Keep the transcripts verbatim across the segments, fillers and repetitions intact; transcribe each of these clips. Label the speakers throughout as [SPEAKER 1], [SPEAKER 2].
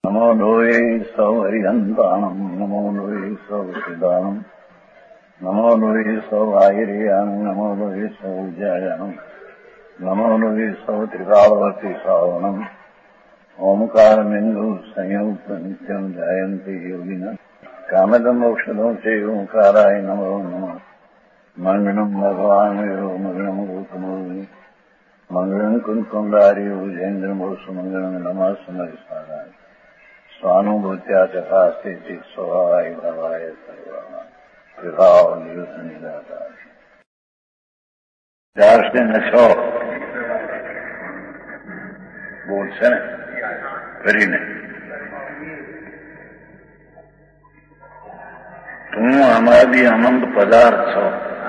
[SPEAKER 1] નમો લોહે સૌ હરિહંતાણમ નમો લોહે સૌ સિદ્ધાણમ નમો લોહે સૌ આયર્યાણમ નમો લોહે સૌ જયાણમ નમો લોહે સૌ ત્રિકાળવતી શ્રાવણમ ઓમકાર બિંદુ સંયુક્ત નિત્યમ જાયંતિ યોગિના કામદમ મોક્ષદો છે ઓંકારાય નમો નમઃ મંગળમ ભગવાન વિરો મંગળમ ગૌતમોની મંગળમ કુંકુંડારી ઉજેન્દ્રમો સુમંગળમ નમઃ સમરિસારાય સ્વાનુભૂત્યા ચકાસ્તે સ્વભાવાય ભવાય સર્વા વિભાવ નિયુત નિરાકાર ચારસો ને છ બોલ છે ને કરીને તું અમારી અનંત પદાર્થ છો.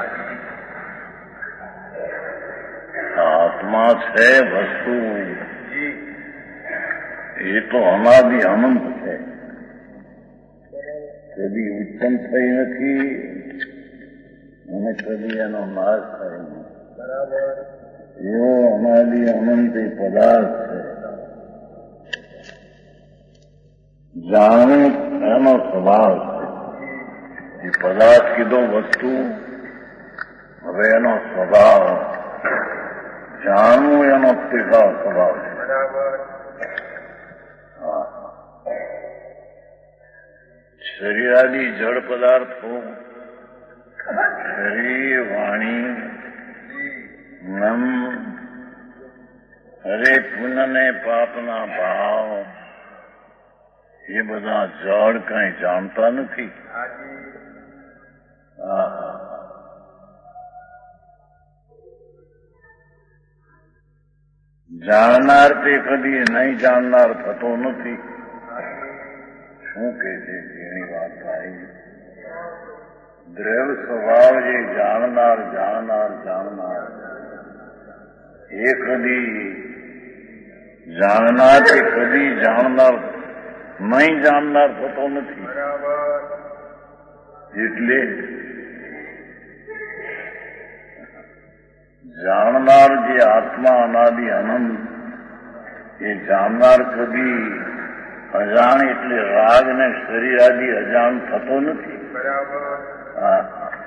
[SPEAKER 1] આત્મા છે વસ્તુ એ તો અનાદિ અનંત છે, કદી ઉત્પન્ન થઈ નથી અને કદી એનો નાશ થાય નહીં. બરાબર. એવો અનાદિ અનંત પદાર્થ છે. જાણવું એનો સ્વભાવ છે. એ પદાર્થ કીધો વસ્તુ, હવે એનો સ્વભાવ જાણવું એનો ત્રિકાળ સ્વભાવ છે. બરાબર. શરીરાદી જળ પદાર્થો શરીર વાણી મન હરે પુણ્યને પાપના ભાવ એ બધા જળ કઈ જાણતા નથી. જાણનાર તે કદી નહીં જાણનાર થતો નથી. શું કે છે એની વાત થાય? દ્રવ સ્વભાવ જે જાણનાર જાણનાર જાણનાર એ કદી જાણનાર તે કદી જાણનાર નહીં જાણનાર થતો નથી. એટલે જાણનાર જે આત્મા અનાદિ અનંત એ જાણનાર કદી અજાણ એટલે રાગ ને શરીર આદિ અજાણ થતો નથી. બરાબર. હા,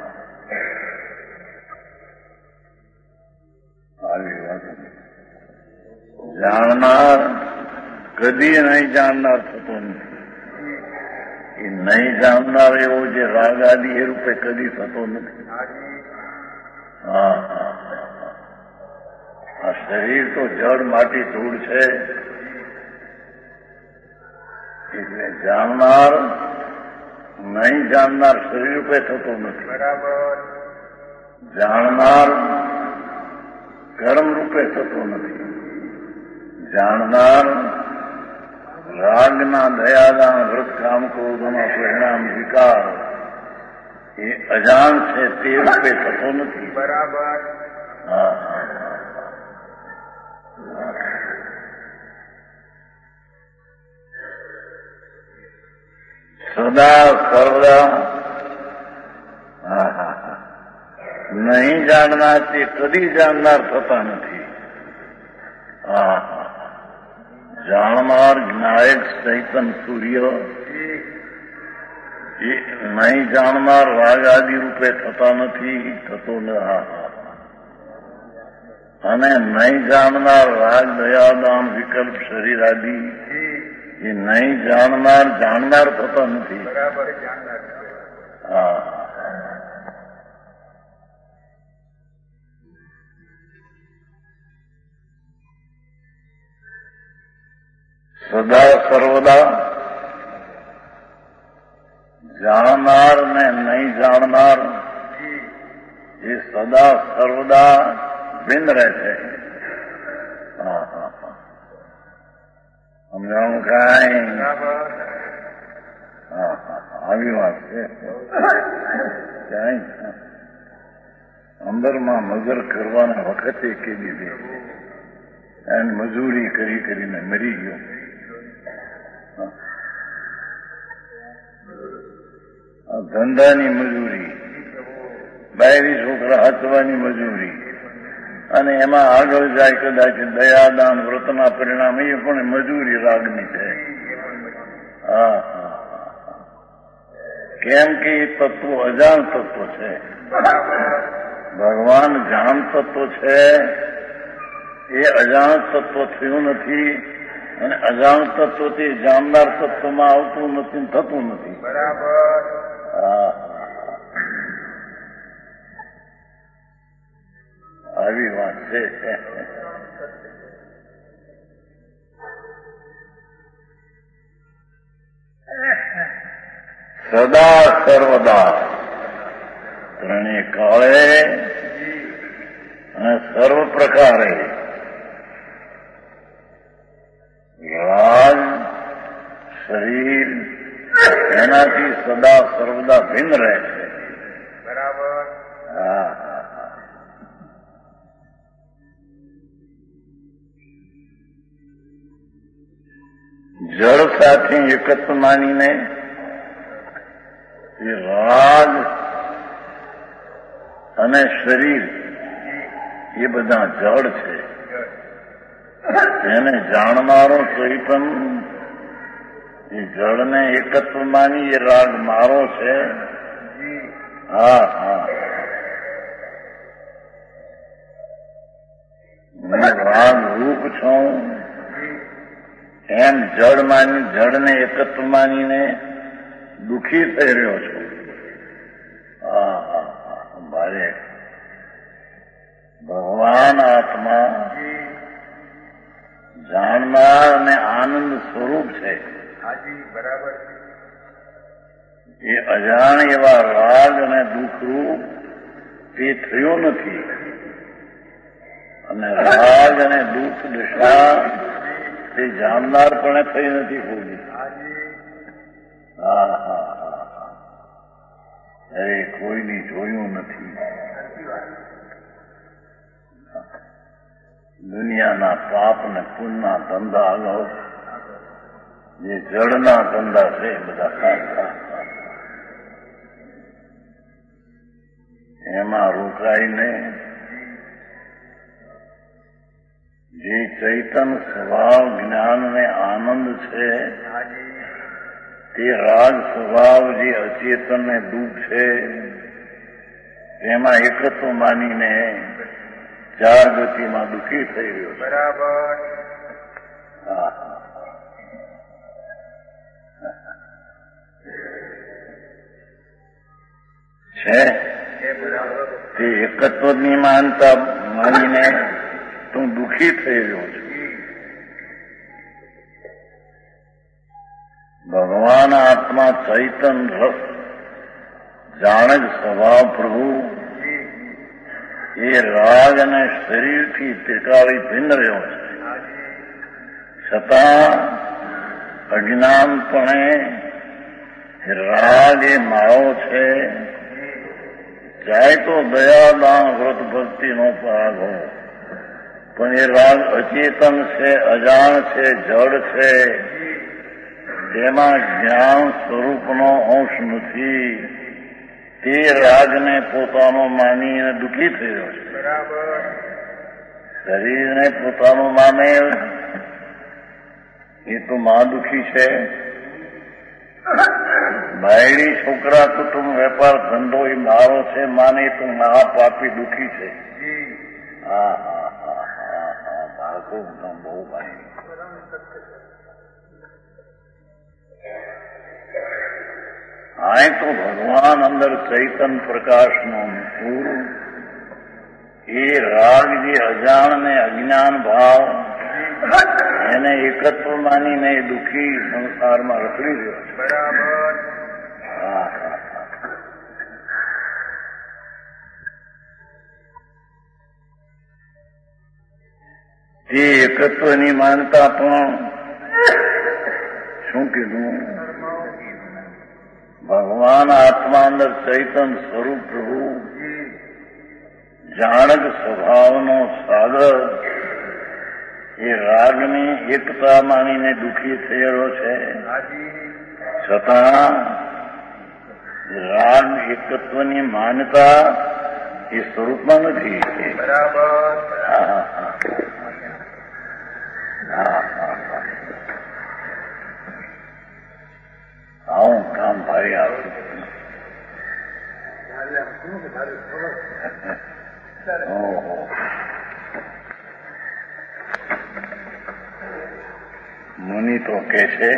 [SPEAKER 1] આવી વાત. જાણનાર કદી નહીં જાણનાર થતો નથી. એ નહીં જાણનાર એવો જે રાગ આદિ એ રૂપે કદી થતો નથી. હા હા. આ શરીર તો જળ માટી ધૂળ છે, એટલે જાણનાર નહીં જાણનાર શરીર રૂપે થતો નથી. બરાબર. જાણનાર કર્મ રૂપે થતો નથી. જાણનાર રાગના દયાદાન વ્રત કામ ક્રોધના પરિણામ વિકાર એ અજાણ છે તે રૂપે થતો નથી. બરાબર. હા હા. સદા સર્વદા નહીં જાણનાર તે કદી જાણનાર થતા નથી. જાણનાર જ્ઞાયક ચૈતન સૂર્ય એ નહીં જાણનાર રાગ આદિ રૂપે થતા નથી, થતો ન. અને નહીં જાણનાર રાગ દયાદાન વિકલ્પ શરીર આદિ એ નહીં જાણનાર જાણનાર થતા નથી. બરાબર. હા. સદા સર્વદા જાણનાર ને નહીં જાણનાર એ સદા સર્વદા ભિન્ન રહે છે. હા હા હા. સમજાણું કાંઈ? હા હા. આવી વાત છે. ક્યાંય અંદરમાં મગર કરવાના વખતે કેદી દે એને મજૂરી કરી કરીને મરી ગયો. આ ધંધાની મજૂરી, બાયરી છોકરા હાચવાની મજૂરી, અને એમાં આગળ જાય કદાચ દયાદાન વ્રતના પરિણામ એ પણ મજૂરી રાગની છે. હા હા કેમ કે એ તત્વ અજાણ તત્વ છે. ભગવાન જાણ તત્વ છે, એ અજાણ તત્વ થયું નથી અને અજાણ તત્વથી જાણનાર તત્વમાં આવતું નથી, થતું નથી.
[SPEAKER 2] બરાબર.
[SPEAKER 1] હા આવી વાત છે. સદા સર્વદા ત્રણેય કાળે અને સર્વ પ્રકારે રાગ શરીર એનાથી સદા સર્વદા ભિન્ન રહે છે.
[SPEAKER 2] બરાબર.
[SPEAKER 1] હા જળ સાથે એકત્વ માનીને એ રાગ અને શરીર એ બધા જળ છે. એને જાણનારો ચૈતન એ જળને એકત્વ માની એ રાગ મારો છે. હા હા હું રાગ રૂપ છું એમ જળ માની જળને એકત્વ માનીને દુઃખી થઈ રહ્યો છું. હા હા હા મારે ભગવાન આત્મા જાણનાર અને આનંદ સ્વરૂપ છે.
[SPEAKER 2] હાજી બરાબર.
[SPEAKER 1] એ અજાણ એવા રાગ અને દુઃખરૂપ તે થયો નથી અને રાગ અને દુઃખ દશા તે જાણનાર પણ થઈ નથી ભૂલી. હા હા હા હા અરે કોઈની જોયું નથી. દુનિયાના પાપ ને પુણ્યના ધંધા આગળ જે જળના ધંધા છે બધા એમાં રોકાઈને જે ચૈતન સ્વભાવ જ્ઞાન ને આનંદ છે તે રાગ સ્વભાવ જે અચેતન ને દુઃખ છે તેમાં એકત્વ માનીને ચાર ગતિમાં દુઃખી થઈ રહ્યો છે.
[SPEAKER 2] બરાબર.
[SPEAKER 1] હા છે તે એકત્વની માનતા માનીને તું દુઃખી થઈ રહ્યો છું. ભગવાન આત્મા ચૈતન રસ જાણ જ સ્વભાવ પ્રભુ એ રાગ અને શરીરથી ત્રિકાળી ભિન્ન રહ્યો છે. છતાં અજ્ઞાનપણે રાગ એ માળો છે. જાય તો દયા દાન વ્રત ભક્તિનો પરાગ હો, પણ એ રાગ અચેતન છે, અજાણ છે, જડ છે. તેમાં જ્ઞાન સ્વરૂપનો અંશ નથી. તે રાગને પોતાનો માનીને દુઃખી થઈ રહ્યો છે.
[SPEAKER 2] બરાબર.
[SPEAKER 1] શરીરને પોતાનું માને એ તો માં દુઃખી છે. બાયડી છોકરા કુટુંબ વેપાર ધંધો એ મારો છે માને તો મહાપાપી દુઃખી છે. હા હા હા હા હા બાળકો બહુ ભાઈ હા તો ભગવાન અંદર ચૈતન પ્રકાશનો પૂર એ રાગ જે અજાણ ને અજ્ઞાન ભાવ એને એકત્વ માનીને દુઃખી સંસારમાં રખડી રહ્યો છે.
[SPEAKER 2] બરાબર.
[SPEAKER 1] હા હા તે એકત્વની માનતા પણ શું કીધું? ભગવાન આત્મા અંદર ચૈતન સ્વરૂપ પ્રભુ જાણક સ્વભાવનો સાગર એ રાગની એકતા માનીને દુઃખી થયેલો છે. છતાં રાગ એકત્વની માન્યતા એ સ્વરૂપમાં નથી.
[SPEAKER 2] બરાબર.
[SPEAKER 1] હા હા હા કરી આપું. ઓહો, મુનિ તો કે છે,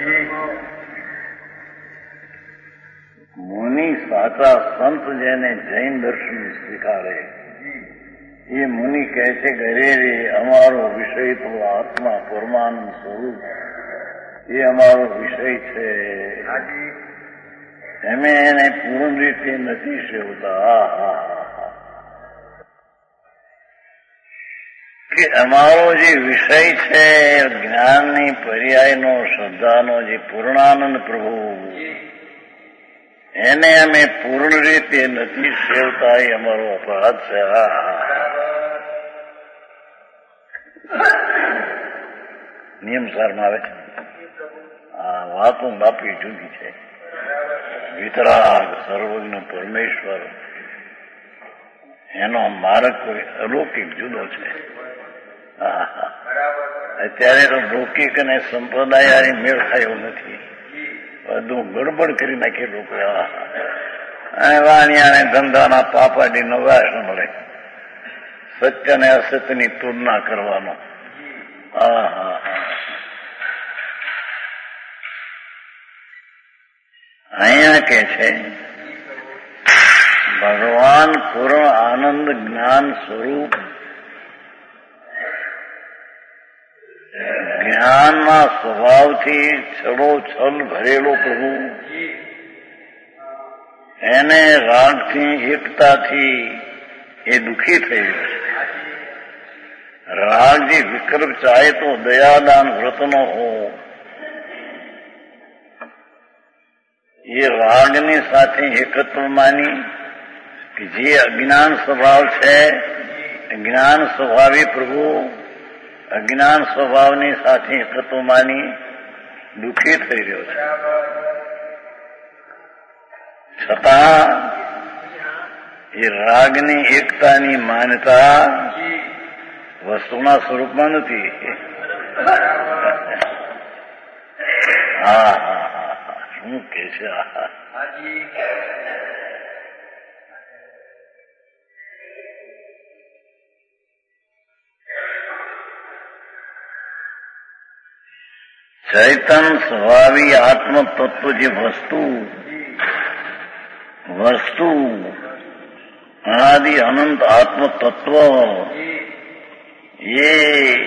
[SPEAKER 1] મુનિ સાચા સંત જેને જૈન દર્શન સ્વીકારે એ મુનિ કહે છે કે અરે રે અમારો વિષય તો આત્મા પરમાનંદ સ્વરૂપ એ અમારો વિષય છે. એમે એને પૂર્ણ રીતે નથી સેવતા. કે અમારો જે વિષય છે જ્ઞાનની પર્યાયનો શ્રદ્ધાનો જે પૂર્ણાનંદ પ્રભુ એને અમે પૂર્ણ રીતે નથી સેવતા એ અમારો અપરાધ છે. નિયમ સારમાં આવે આ વાતો બાપી જુદી છે. વિતરાગ સર્વજ્ઞ પરમેશ્વર એનો માર્ગ કોઈ અલૌકિક જુદો છે. અત્યારે તો લૌકિક અને સંપ્રદાય મેળ ખાયો નથી. બધું ગડબડ કરી નાખી લોકો. વાણિયાને ધંધાના પાપાડી નવાશ મળે. સત્ય અને અસત્યની તુલના કરવાનો. હા હા હા અહીંયા કે છે ભગવાન પૂર્ણ આનંદ જ્ઞાન સ્વરૂપ જ્ઞાનના સ્વભાવથી છલોછલ ભરેલો પ્રભુ એને રાગથી એકતાથી એ દુઃખી થઈ ગયો છે. રાગ જે વિકલ્પ ચાહે તો દયાદાન વ્રતનો હો એ રાગની સાથે એકત્વ માની કે જે અજ્ઞાન સ્વભાવ છે જ્ઞાન સ્વભાવી પ્રભુ અજ્ઞાન સ્વભાવની સાથે એકત્વ માની દુઃખી થઈ રહ્યો છે. છતાં એ રાગની એકતાની માન્યતા વસ્તુના સ્વરૂપમાં નથી. હા હા હા શું કે છે? ચૈતન સ્વભાવી આત્મ તત્વ જે વસ્તુ વસ્તુ અનાદિ અનંત આત્મ તત્વ એ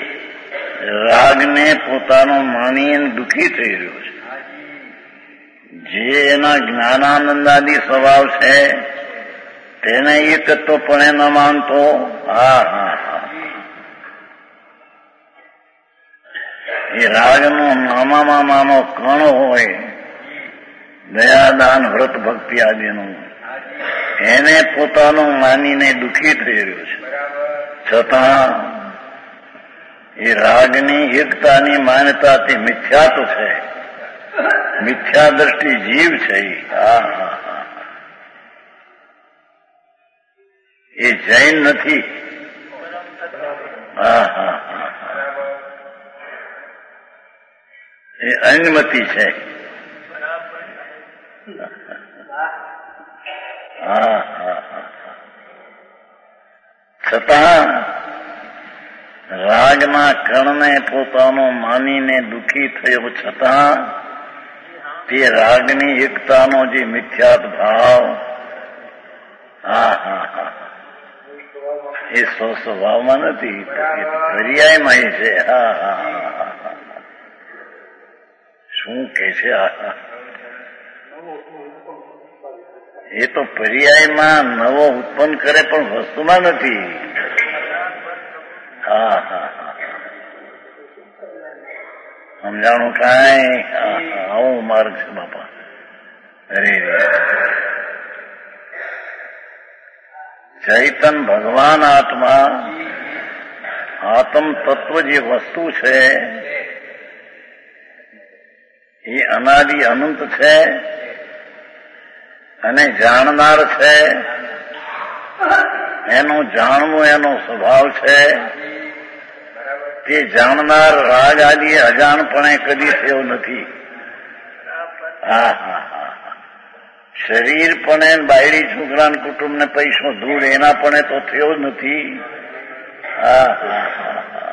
[SPEAKER 1] રાગને પોતાનો માનીને દુઃખી થઈ રહ્યો છે. જે એના જ્ઞાનાનંદાદિ સ્વભાવ છે તેને એકત્વપણે ન માનતો. હા હા હા એ રાગનો નામામાં નાનો કણ હોય દયાદાન વ્રત ભક્તિ આદિનું એને પોતાનું માનીને દુઃખી થઈ રહ્યો છે. છતાં એ રાગની એકતાની માન્યતા તે મિથ્યા તો છે. મિથ્યા દ્રષ્ટિ જીવ છે. હા હા હા એ જૈન નથી. હા હા હા એ અન્યમતી છે. હા હા હા છતાં રાગના કણને પોતાનો માનીને દુઃખી થયો છતાં તે રાગની એકતાનો જે મિથ્યાત ભાવ હા હા હા એ સ્વસ્વભાવમાં નથી, પર્યાયમાં છે. હા હા હા શું કે છે? આ એ તો પર્યાયમાં નવો ઉત્પન્ન કરે પણ વસ્તુમાં નથી. હા હા હા સમજાણું કાંઈ? આવો માર્ગ છે બાપા. અરે ચૈતન ભગવાન આત્મા આત્મ તત્વ જે વસ્તુ છે એ અનાદિ અનંત છે અને જાણનાર છે. એનું જાણવું એનો સ્વભાવ છે. તે જાણનાર રાગ આદિ અજાણપણે કદી થયો નથી. હા હા હા શરીર પણ બાયડી છોકરા કુટુંબ ને પૈસો ધૂળ એના પણ તો થયો જ નથી. હા હા હા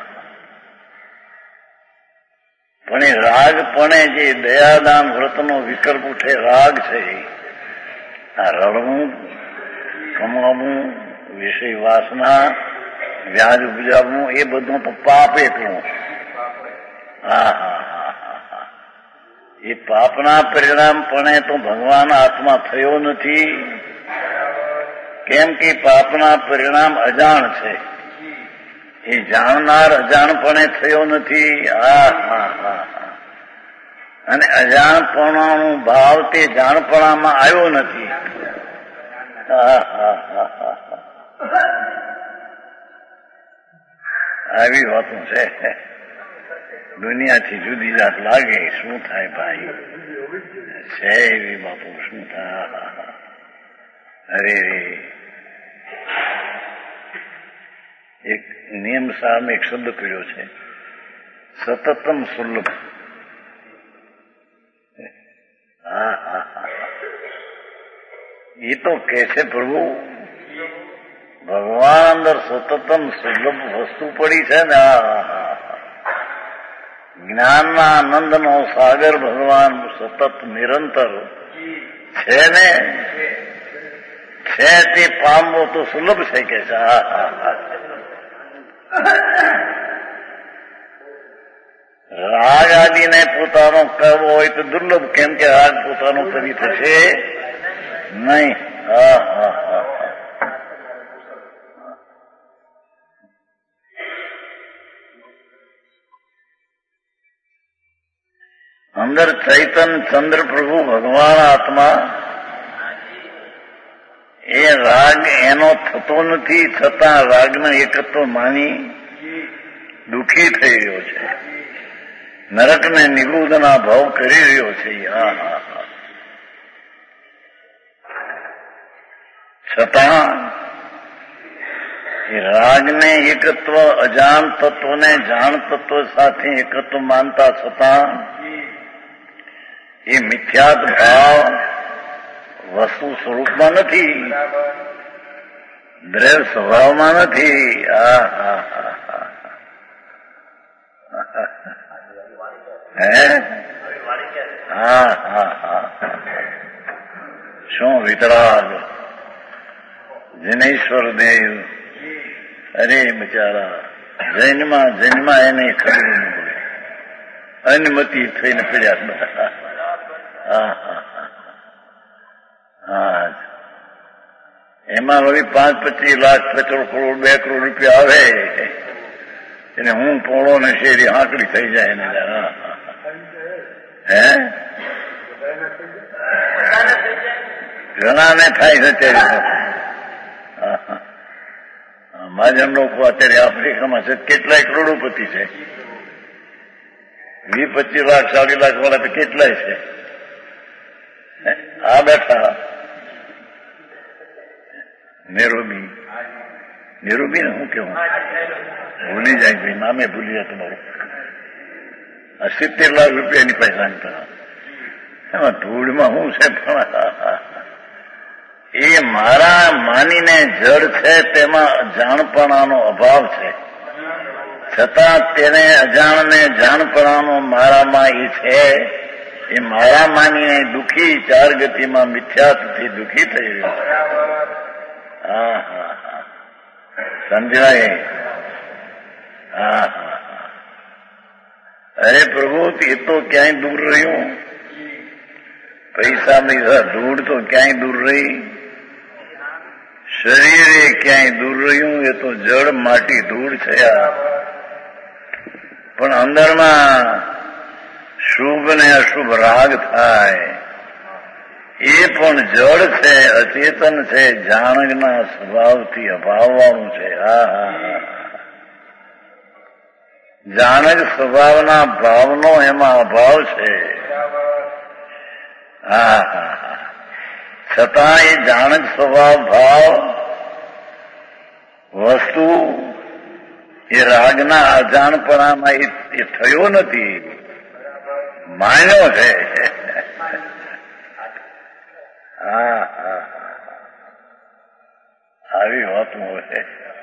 [SPEAKER 1] પણ એ રાગ પણ જે દયાદાન વ્રતનો વિકલ્પ ઉઠે રાગ છે, આ રડવું, કમાવું, વિષય વાસના, વ્યાજ ઉપજાવવું એ બધું તો પાપ એટલું. હા હા હા હા એ પાપના પરિણામ પણ તો ભગવાન આત્મા થયો નથી. કેમ કે પાપના પરિણામ અજાણ છે, એ જાણનાર અજાણપણે થયો નથી. હા હા હા અને અજાણપણાનો ભાવ તે જાણપણામાં આવ્યો નથી. હા હા હા હા આવી વાતો છે. દુનિયાથી જુદી જાત લાગે. શું થાય ભાઈ? છે એવી બાપુ. શું થાય? અરે એક નિયમ સામે એક શબ્દ પીડ્યો છે, સતતમ સુલભ. હા હા હા એ તો કે છે પ્રભુ ભગવાન અંદર સતતમ સુલભ વસ્તુ પડી છે ને. જ્ઞાનના આનંદનો સાગર ભગવાન સતત નિરંતર છે ને. છે તે પામવો તો સુલભ છે કે છે. હા હા હા રાગ આદિને પોતાનો કરવો હોય તો દુર્લભ. કેમ કે રાગ પોતાનો કરી થશે નહીં. હા હા હા અંદર ચૈતન ચંદ્ર પ્રભુ ભગવાન આત્મા એ રાગ એનો થતો નથી, છતાં રાગનો એકત્વ માની દુઃખી થઈ રહ્યો છે, નરકને નિવૃત્તના ભાવ કરી રહ્યો છે. હા હા હા છતાં એ રાગને એકત્વ અજાણ તત્વને જાણ તત્વ સાથે એકત્વ માનતા છતાં એ મિથ્યાત ભાવ વસ્તુ સ્વરૂપમાં નથી, દ્રવ્ય સ્વભાવમાં નથી. આ હા હા હે હા હા હા શું વિતરાગ જનેશ્વર દેવ. અરે બિચારા જૈનમાં જન્મા એને ખબર ન પડે, અનુમતિ થઈને પડ્યા બધા. હા હા હા એમાં વળી પાંચ પચીસ લાખ પચાસ કરોડ બે કરોડ રૂપિયા આવે એને હું પોળો ને શેરી આંકડી થઈ જાય એને. હે ઘણાને થાય છે અત્યારે. મહાજન લોકો અત્યારે આફ્રિકામાં છે, કેટલાય કરોડોપતિ છે. વીસ પચીસ લાખ ચાલીસ લાખ વાળા તો કેટલાય છે. આ બેઠા નેરોબી નેરોબી ને હું કેવું ભૂલી જાય ભાઈ, નામે ભૂલી જાય તમારું. આ સિત્તેર લાખ રૂપિયાની પૈસા એમાં ધૂળમાં શું છે? પણ એ મારા માનીને જડ છે તેમાં જાણપણાનો અભાવ છે, છતાં તેને અજાણને જાણપણાનો મારામાં એ છે. એ મારા માનીને દુઃખી ચાર ગતિમાં મિથ્યાથી દુઃખી થઈ રહ્યો. હા હા હા સમજાય. હા હા હા અરે પ્રભુ એ તો ક્યાંય દૂર રહ્યું. પૈસા પૈસા ધૂળ તો ક્યાંય દૂર રહી, શરીરે ક્યાંય દૂર રહ્યું. એ તો જળ માટી ધૂળ થયા, પણ અંદરમાં શુભ ને અશુભ રાગ થાય એ પણ જળ છે, અચેતન છે, જાણના સ્વભાવથી અભાવવાળું છે. હા હા હા જાણક સ્વભાવના ભાવનો એમાં અભાવ છે. હા હા હા છતાં એ જાણક સ્વભાવ ભાવ વસ્તુ એ રાગના અજાણપણામાં એ થયો નથી, માન્યો છે. હા હા આવી વાતું હોય.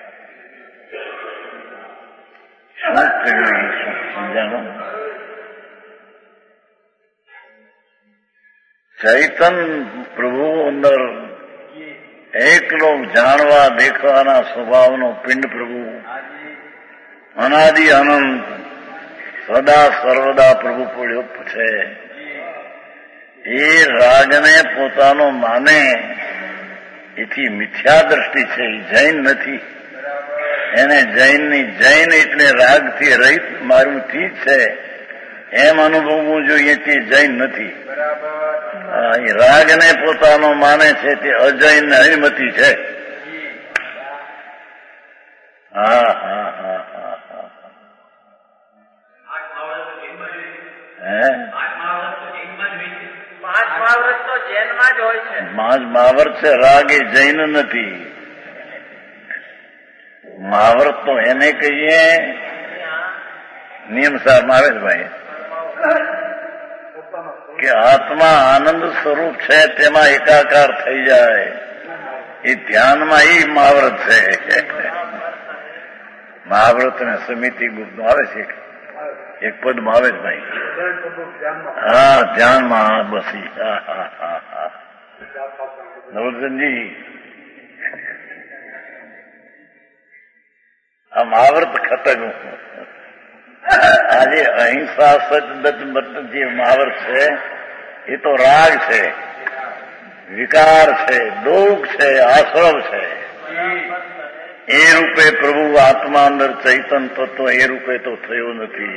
[SPEAKER 1] શું થયું શું સમજાણું? ચૈતન પ્રભુ અંદર એકલો જાણવા દેખવાના સ્વભાવનો પિંડ પ્રભુ અનાદિ અનંત સદા સર્વદા પ્રભુ પડ્યો છે. એ રાગને પોતાનો માને એથી મિથ્યા દ્રષ્ટિ છે, એ જૈન નથી. એને જૈનની જૈન એટલે રાગથી રહિત મારું ઠીક છે એમ અનુભવવું જોઈએ તે જૈન નથી. રાગને પોતાનો માને છે તે અજૈન હરિમતી છે. હા હા હા હા હા હે
[SPEAKER 2] પાંચ મહાવ્રત તો જૈનમાં જ હોય છે.
[SPEAKER 1] પાંચ મહાવ્રત છે, રાગ એ જૈન નથી. મહાવ્રત તો એને કહીએ નિયમ સારમાં આવે છે ભાઈ કે આત્મા આનંદ સ્વરૂપ છે તેમાં એકાકાર થઈ જાય એ ધ્યાનમાં એ મહાવ્રત છે. મહાવ્રત ને સમિતિ ગુપ્ત આવે છે એક પદમાં આવે છે ભાઈ. હા ધ્યાનમાં બસી. હા હા હા હા નવરચંદજી આ મહાવ્રત ખતમ. આજે અહિંસા સચ જે મહાવ્રત છે એ તો રાગ છે, વિકાર છે, દુઃખ છે, આશ્રવ છે. એ રૂપે પ્રભુ આત્મા અંદર ચૈતન તત્વ એ રૂપે તો થયો નથી.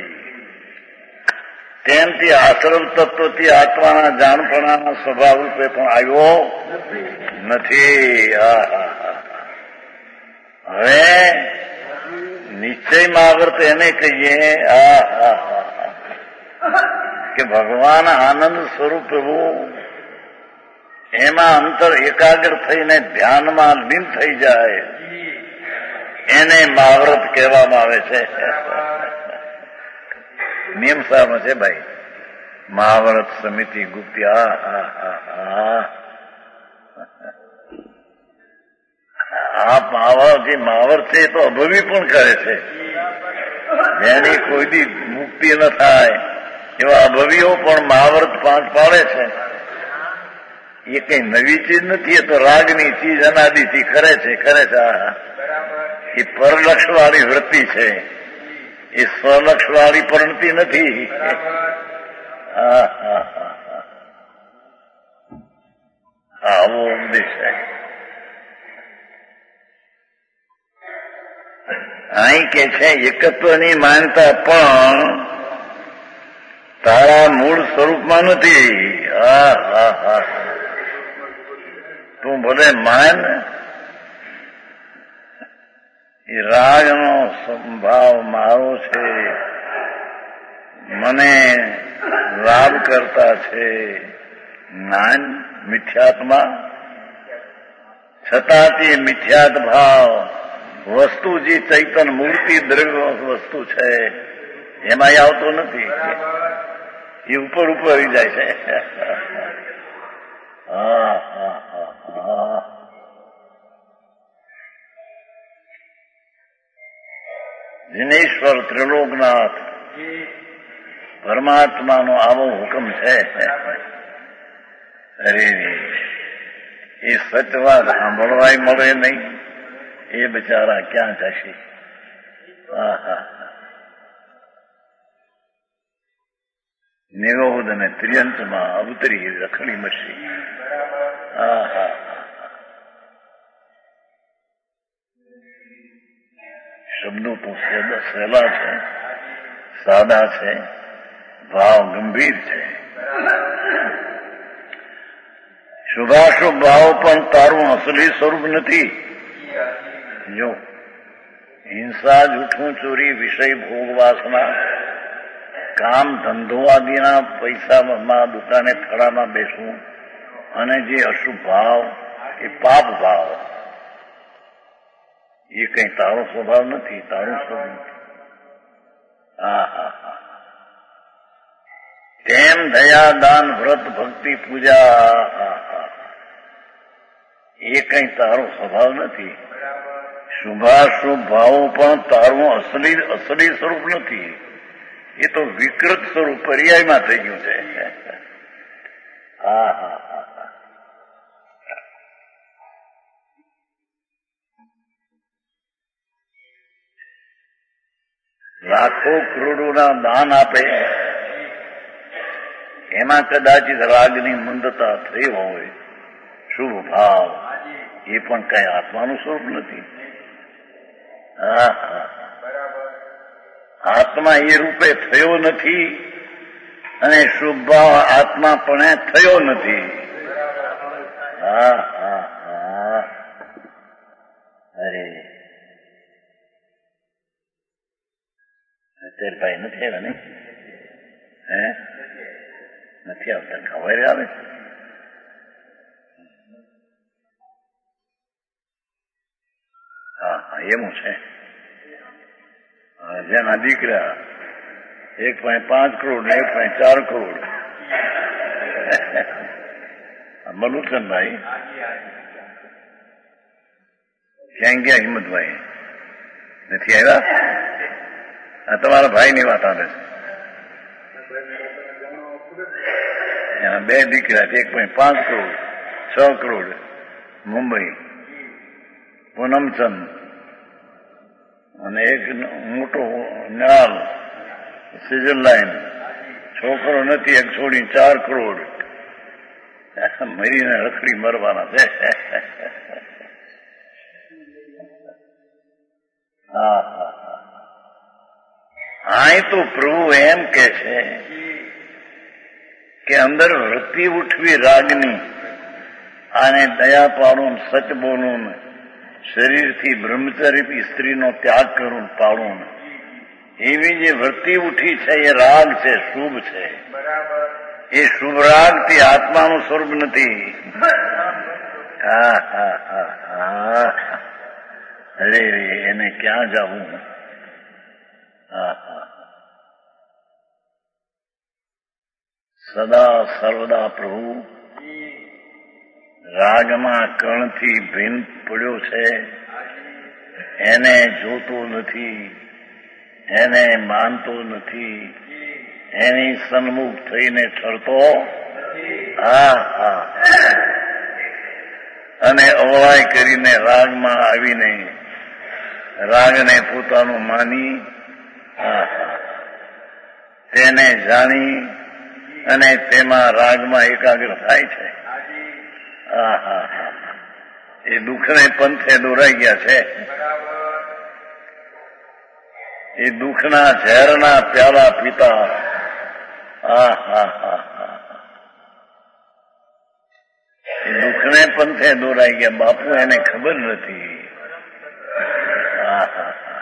[SPEAKER 1] તેમથી આશ્રવ તત્વથી આત્માના જાણપણાના સ્વભાવ રૂપે પણ આવ્યો નથી. હવે નિશ્ચય મહાવ્રત એને કહીએ કે ભગવાન આનંદ સ્વરૂપ પ્રભુ એમાં અંતર એકાગ્ર થઈને ધ્યાનમાં લીન થઈ જાય એને મહાવ્રત કહેવામાં આવે છે. નિયમ સારમાં છે ભાઈ મહાવ્રત સમિતિ ગુપ્ત. આ હા હા હા આ મહાવર જે મહાવર્ત છે એ તો અભવી પણ કરે છે. જેની કોઈ દી મુક્તિ ન થાય એવા અભવીઓ પણ મહાવર્ત પાંચ પાડે છે. એ કઈ નવી ચીજ નથી, એ તો રાગની ચીજ અનાદિથી કરે છે કરે છે. એ પરલક્ષ વાળી વૃત્તિ છે, એ સ્વલક્ષ વાળી પરણતી નથી. હા હા હા આવો ઉપદેશ છે. અહીં કે છે એકત્વની માનતા પણ તારા મૂળ સ્વરૂપમાં નથી. હા હા હા તું ભલે માન એ રાગનો સંભાવ મારો છે, મને લાભ કરતા છે. જ્ઞાન મિથ્યાત્મા છતાં તે મિથ્યાત ભાવ વસ્તુ જે ચૈતન મૂર્તિ દ્રવ્ય વસ્તુ છે એમાં આવતો નથી. એ ઉપર ઉપર આવી જાય છે. હા હા હા હા જીનેશ્વર ત્રિલોકનાથ પરમાત્માનો આવો હુકમ છે. અરે એ સચવાત સાંભળવાય મળે નહીં. એ બિચારા ક્યાં જશે? નિરોધ અને ત્રિયંતમાં અવતરી રખડી મશી. શબ્દો તો સહેલા છે, સાદા છે, ભાવ ગંભીર છે. શુભાશુભ ભાવ પણ તારું અસલી સ્વરૂપ નથી. જો હિંસા, જૂઠું, ચોરી, વિષય, ભોગ, વાસના, કામ, ધંધો આદિના પૈસામાં દુકાને ફળામાં બેસવું અને જે અશુભ ભાવ એ પાપ ભાવ, એ કઈ તારો સ્વભાવ નથી, તારું સ્વભાવ નથી. હા હા હા તેમ દયા, દાન, વ્રત, ભક્તિ, પૂજા એ કઈ તારો સ્વભાવ નથી. શુભાશુભ ભાવો પણ તારું અસલી અસલી સ્વરૂપ નથી. એ તો વિકૃત સ્વરૂપ પર્યાયમાં થઈ ગયું છે. હા હા હા લાખો કરોડોના દાન આપે, એમાં કદાચિત રાગની મંદતા થઈ હોય, શુભ ભાવ, એ પણ કઈ આત્માનું સ્વરૂપ નથી. હા હા આત્મા એ રૂપે થયો નથી અને શુભ ભાવ આત્મા પણ થયો નથી. હા હા હા અરે અત્યારે ભાઈ નથી આવ્યા ને? હે નથી આવતા? ખબર આવે હા હા એવું છે. જેના દીકરા એક પોઈન્ટ પાંચ કરોડ ને એક પોઈન્ટ ચાર કરોડ મળું છે ને ભાઈ? ક્યાં ગયા હિંમતભાઈ? નથી આવ્યા? આ તમારા ભાઈની વાત આવે છે. એના બે દીકરા એક પોઈન્ટ પાંચ કરોડ છ કરોડ મુંબઈ પૂનમચંદ અને એક મોટો નાલ સ્વિટરલેન્ડ. છોકરો નથી, એક છોડી ચાર કરોડ મરીને રખડી મરવાના છે. હા હા હા તો પ્રભુ એમ કે છે કે અંદર વૃત્તિ ઉઠવી રાગની, આને દયા પાડું, સચ બોલું, શરીરથી બ્રહ્મચર્ય સ્ત્રીનો ત્યાગ કરું પાડું, એવી જે વૃત્તિ ઉઠી છે એ રાગ છે, શુભ છે. એ શુભ રાગથી આત્માનું સ્વરૂપ નથી. હા હા હા હા અરે એને ક્યાં જવું? હા હા સદા સર્વદા પ્રભુ રાગમાં કણથી ભિન્ન પડ્યો છે. એને જોતો નથી, એને માનતો નથી, એની સન્મુખ થઈને ઠરતો. હા હા અને અવળાઈ કરીને રાગમાં આવીને રાગને પોતાનું માની હા તેને જાણી અને તેમાં રાગમાં એકાગ્ર થાય છે. હા હા હા એ દુઃખને પંથે દોરાઈ ગયા છે. એ દુઃખના ઝેરના પ્યાલા પીતા. હા હા હા હા એ દુઃખને પંથે દોરાઈ ગયા. બાપુ એને ખબર નથી. હા હા હા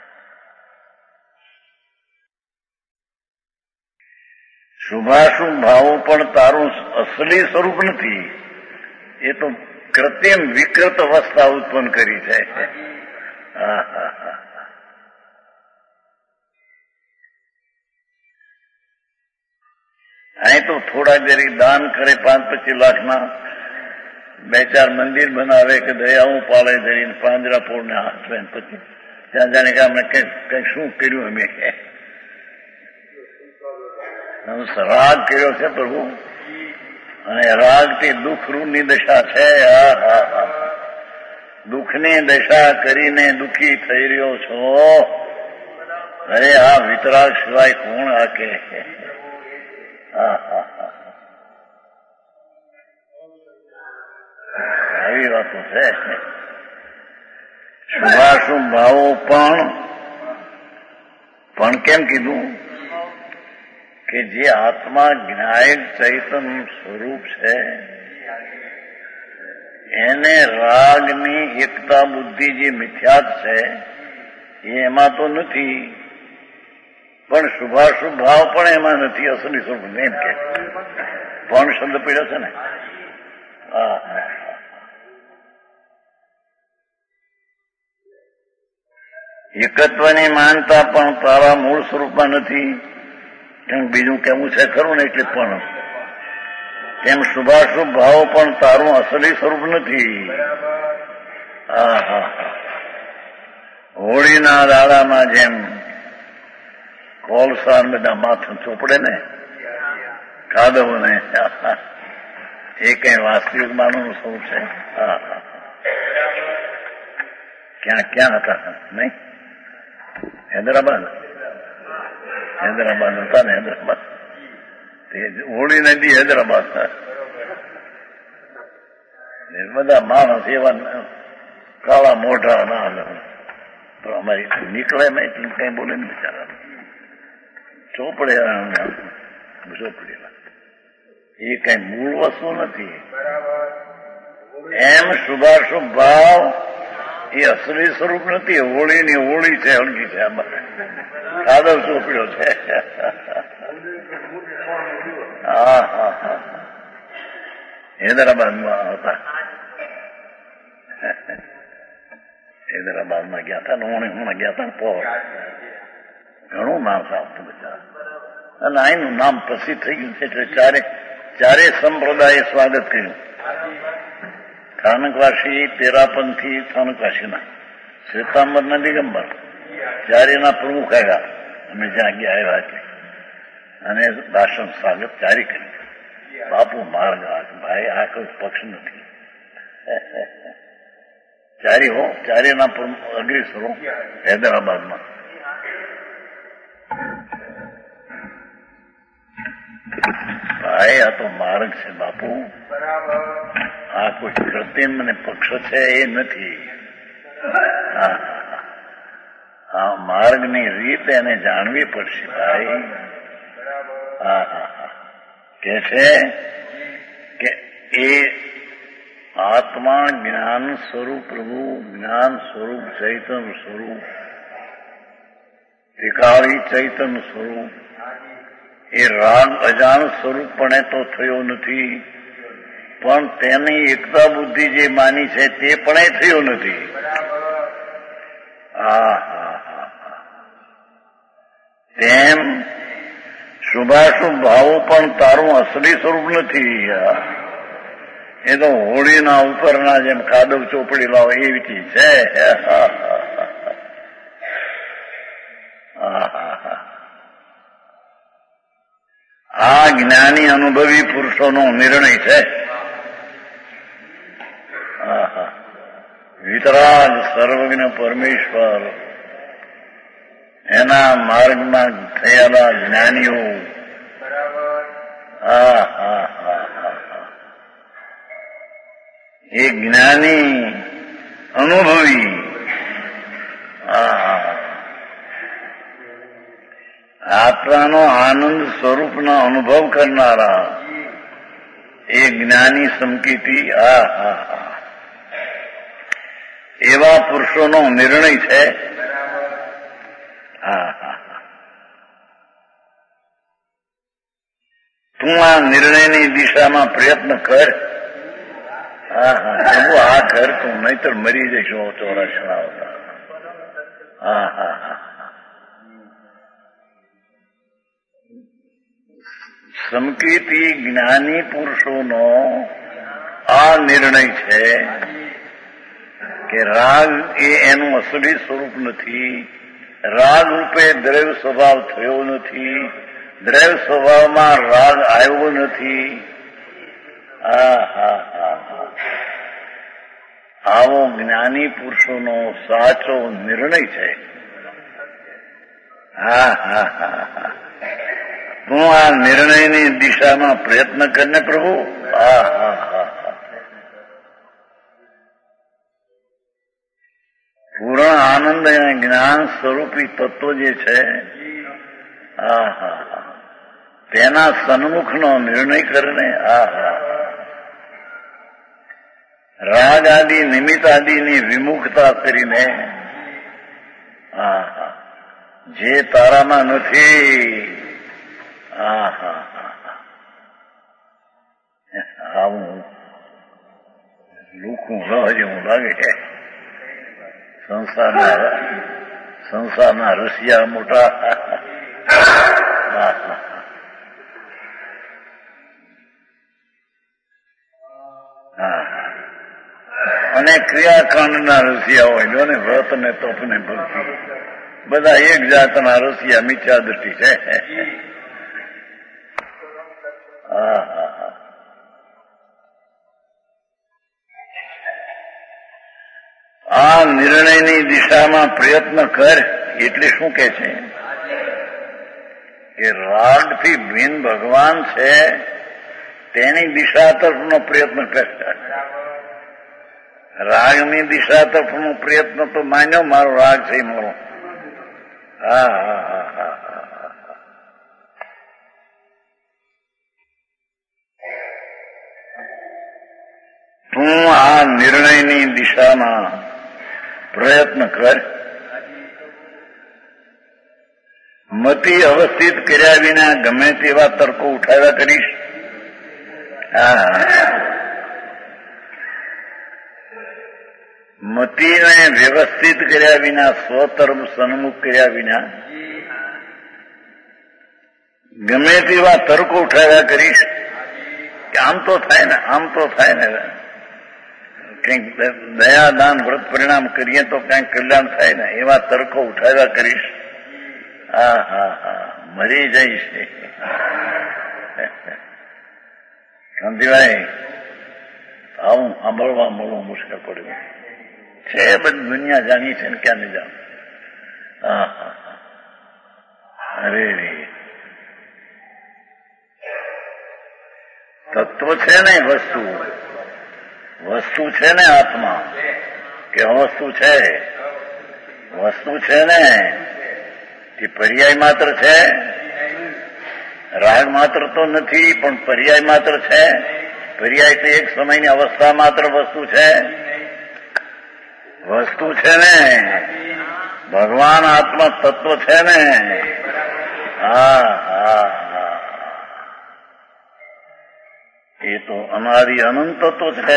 [SPEAKER 1] શુભાશુભ ભાવો પણ તારું અસલી સ્વરૂપ નથી. એ તો કૃત્રિમ વિકૃત અવસ્થા ઉત્પન્ન કરી છે. હા હા હા અહીં તો થોડા જરી દાન કરે, પાંચ પચીસ લાખના બે ચાર મંદિર બનાવે કે દયાઓ પાડે જઈને પાંજરા પોળને હાથવે પછી ત્યાં જાણે કે અમે કઈ કઈ શું કર્યું અમે રાગ કર્યો છે પ્રભુ. અને રાગથી દુઃખરૂપની દશા છે. હા હા હા દુઃખની દશા કરીને દુઃખી થઈ રહ્યો છો. અરે આ વિતરાગ સિવાય કોણ આ કે? હા હા હા આવી વાતો છે. શુભાશુભ ભાવો પણ પણ કેમ કીધું કે જે આત્મા જ્ઞાયક ચૈતન સ્વરૂપ છે એને રાગની એકતા બુદ્ધિ જે મિથ્યાત છે એ એમાં તો નથી, પણ શુભાશુભ ભાવ પણ એમાં નથી. અસલી સ્વરૂપ એમ કે પણ શબ્દ પડ્યો છે ને. હા હા એકત્વની માનતા પણ તારા મૂળ સ્વરૂપમાં નથી. બીજું કેવું છે ખરું ને એટલે પણ તેમ શુભાશુભ ભાવ પણ તારું અસલી સ્વરૂપ નથી. હા હા હોળીના દાડામાં જેમ કોલસાર બધા માથું ચોપડે ને કાદવ ને એ કઈ વાસ્તવિક માનવનું શું છે? હા હા ક્યાં ક્યાં હતા નહીં? હૈદરાબાદ હૈદરાબાદ હતા ને હૈદરાબાદ હોળી નદી હૈદરાબાદ બધા માણસ એવા કાળા મોઢા ના તો અમારી નીકળે ને એટલે કઈ બોલે ને બિચારા ચોપડે ચોપડેલા એ કઈ મૂળ વસ્તુ નથી. એમ શુભાશુભ ભાવ એ અસલી સ્વરૂપ નથી. હોળીની હોળી છે, હળગી છે, કાદવ ચોપડ્યો છે. હા હા હા હૈદરાબાદમાં હતા. હૈદરાબાદમાં ગયા હતા ને હું હમણાં ગયા હતા ને પોર ઘણું માણસ આવતું બિચારા. અને અહીંનું નામ પ્રસિદ્ધ થઈ ગયું છે એટલે ચારે ચારે સંપ્રદાયે સ્વાગત કર્યું. સ્થાનકવાસી, તેરાપંથી, સ્થાનકવાસીના શ્વેતાંબર ના દિગંબર ચારેના પ્રમુખ આવ્યા. અમે જ્યાં ગયા આવ્યા એટલે અને ભાષણ સ્વાગત ચારી કર્યું. બાપુ માર્ગ ભાઈ આ કોઈ પક્ષ નથી. ચારી હો ચારેના અગ્રેસરો હૈદરાબાદમાં. ભાઈ આ તો માર્ગ છે બાપુ, આ કોઈ કૃત્રિમ અને પક્ષ છે એ નથી. આ માર્ગની રીત એને જાણવી પડશે ભાઈ. હા હા હા કે છે કે એ આત્મા જ્ઞાન સ્વરૂપ પ્રભુ, જ્ઞાન સ્વરૂપ, ચૈતન્ય સ્વરૂપ, ત્રિકાળી ચૈતન્ય સ્વરૂપ, એ રાગ અજાણ સ્વરૂપપણે તો થયો નથી, પણ તેની એકતા બુદ્ધિ જે માની છે તે પણ થયો નથી. હા હા હા તેમ શુભાશુભ ભાવો પણ તારું અસલી સ્વરૂપ નથી. એ તો હોળીના ઉપરના જેમ કાદવ ચોપડી લાવો એવી ચીજ છે. આ જ્ઞાની અનુભવી પુરુષોનો નિર્ણય છે. વિતરાગ સર્વજ્ઞ પરમેશ્વર એના માર્ગમાં થયેલા જ્ઞાનીઓ હા હા હા હા એ જ્ઞાની અનુભવી હા આત્માનો આનંદ સ્વરૂપનો અનુભવ કરનારા એ જ્ઞાની સંકેતી હા હા હા એવા પુરુષોનો નિર્ણય છે. હા હા તું આ નિર્ણયની દિશામાં પ્રયત્ન કર. હા હા પ્રભુ આ કર તું, નહીતર મરી જઈશો ચોરાશના આવતા. હા હા હા સંકેતી જ્ઞાની પુરુષોનો આ નિર્ણય છે કે રાગ એ એનું અસલી સ્વરૂપ નથી. રાગ રૂપે દ્રવ્ય સ્વભાવ થયો નથી, દ્રવ્ય સ્વભાવમાં રાગ આવ્યો નથી. હા હા હા હા આવો જ્ઞાની પુરુષોનો સાચો નિર્ણય છે. હા હા હા હા તું આ નિર્ણયની દિશામાં પ્રયત્ન કરને પ્રભુ. હા હા હા પૂર્ણ આનંદ અને જ્ઞાન સ્વરૂપી તત્વ જે છે હા હા હા તેના સન્મુખનો નિર્ણય કરીને હા હા રાગ આદિ નિમિત્ત આદિની વિમુખતા કરીને હા હા જે તારામાં નથી. હા હા હા આવું લુખું ન જેવું લાગે. સંસારના સંસારના રસિયા મોટા અને ક્રિયાકાંડના રસિયા હોય જો ને વ્રત ને તપ ને ભક્તિ બધા એક જાતના રસિયા મિથ્યા દૃષ્ટિ છે. હા હા હા આ નિર્ણયની દિશામાં પ્રયત્ન કર એટલે શું કે છે કે રાગથી ભિન્ન ભગવાન છે તેની દિશા તરફનો પ્રયત્ન કર. રાગની દિશા તરફનો પ્રયત્ન તો માન્યો મારો રાગ છે મારો. હા હા હા હા હા તું આ નિર્ણયની દિશામાં પ્રયત્ન કર. મતિ અવસ્થિત કર્યા વિના ગમે તેવા તર્કો ઉઠાવ્યા કરીશ. હા મતિને વ્યવસ્થિત કર્યા વિના સ્વતર્મ સન્મુખ કર્યા વિના ગમે તેવા તર્કો ઉઠાવ્યા કરીશ કે આમ તો થાય ને આમ તો થાય ને કંઈક દયાદાન વ્રત પરિણામ કરીએ તો કંઈક કલ્યાણ થાય ને એવા તર્કો ઉઠાવ્યા કરીશ. હા હા હા મરી જઈશ. શાંતિભાઈ આવું સાંભળવા મળવું મુશ્કેલ પડ્યું છે. બધી દુનિયા જાણી છે ને ક્યાં નહીં જાણ. હા હા અરે રે તત્વ છે ને વસ્તુ વસ્તુ છે ને આત્મા કે વસ્તુ છે વસ્તુ છે ને એ પર્યાય માત્ર છે. રાગ માત્ર તો નથી પણ પર્યાય માત્ર છે. પર્યાય તો એક સમયની અવસ્થા માત્ર વસ્તુ છે. વસ્તુ છે ને ભગવાન આત્મા તત્વ છે ને. હા હા હા એ તો અનાદિ અનંત તત્વ છે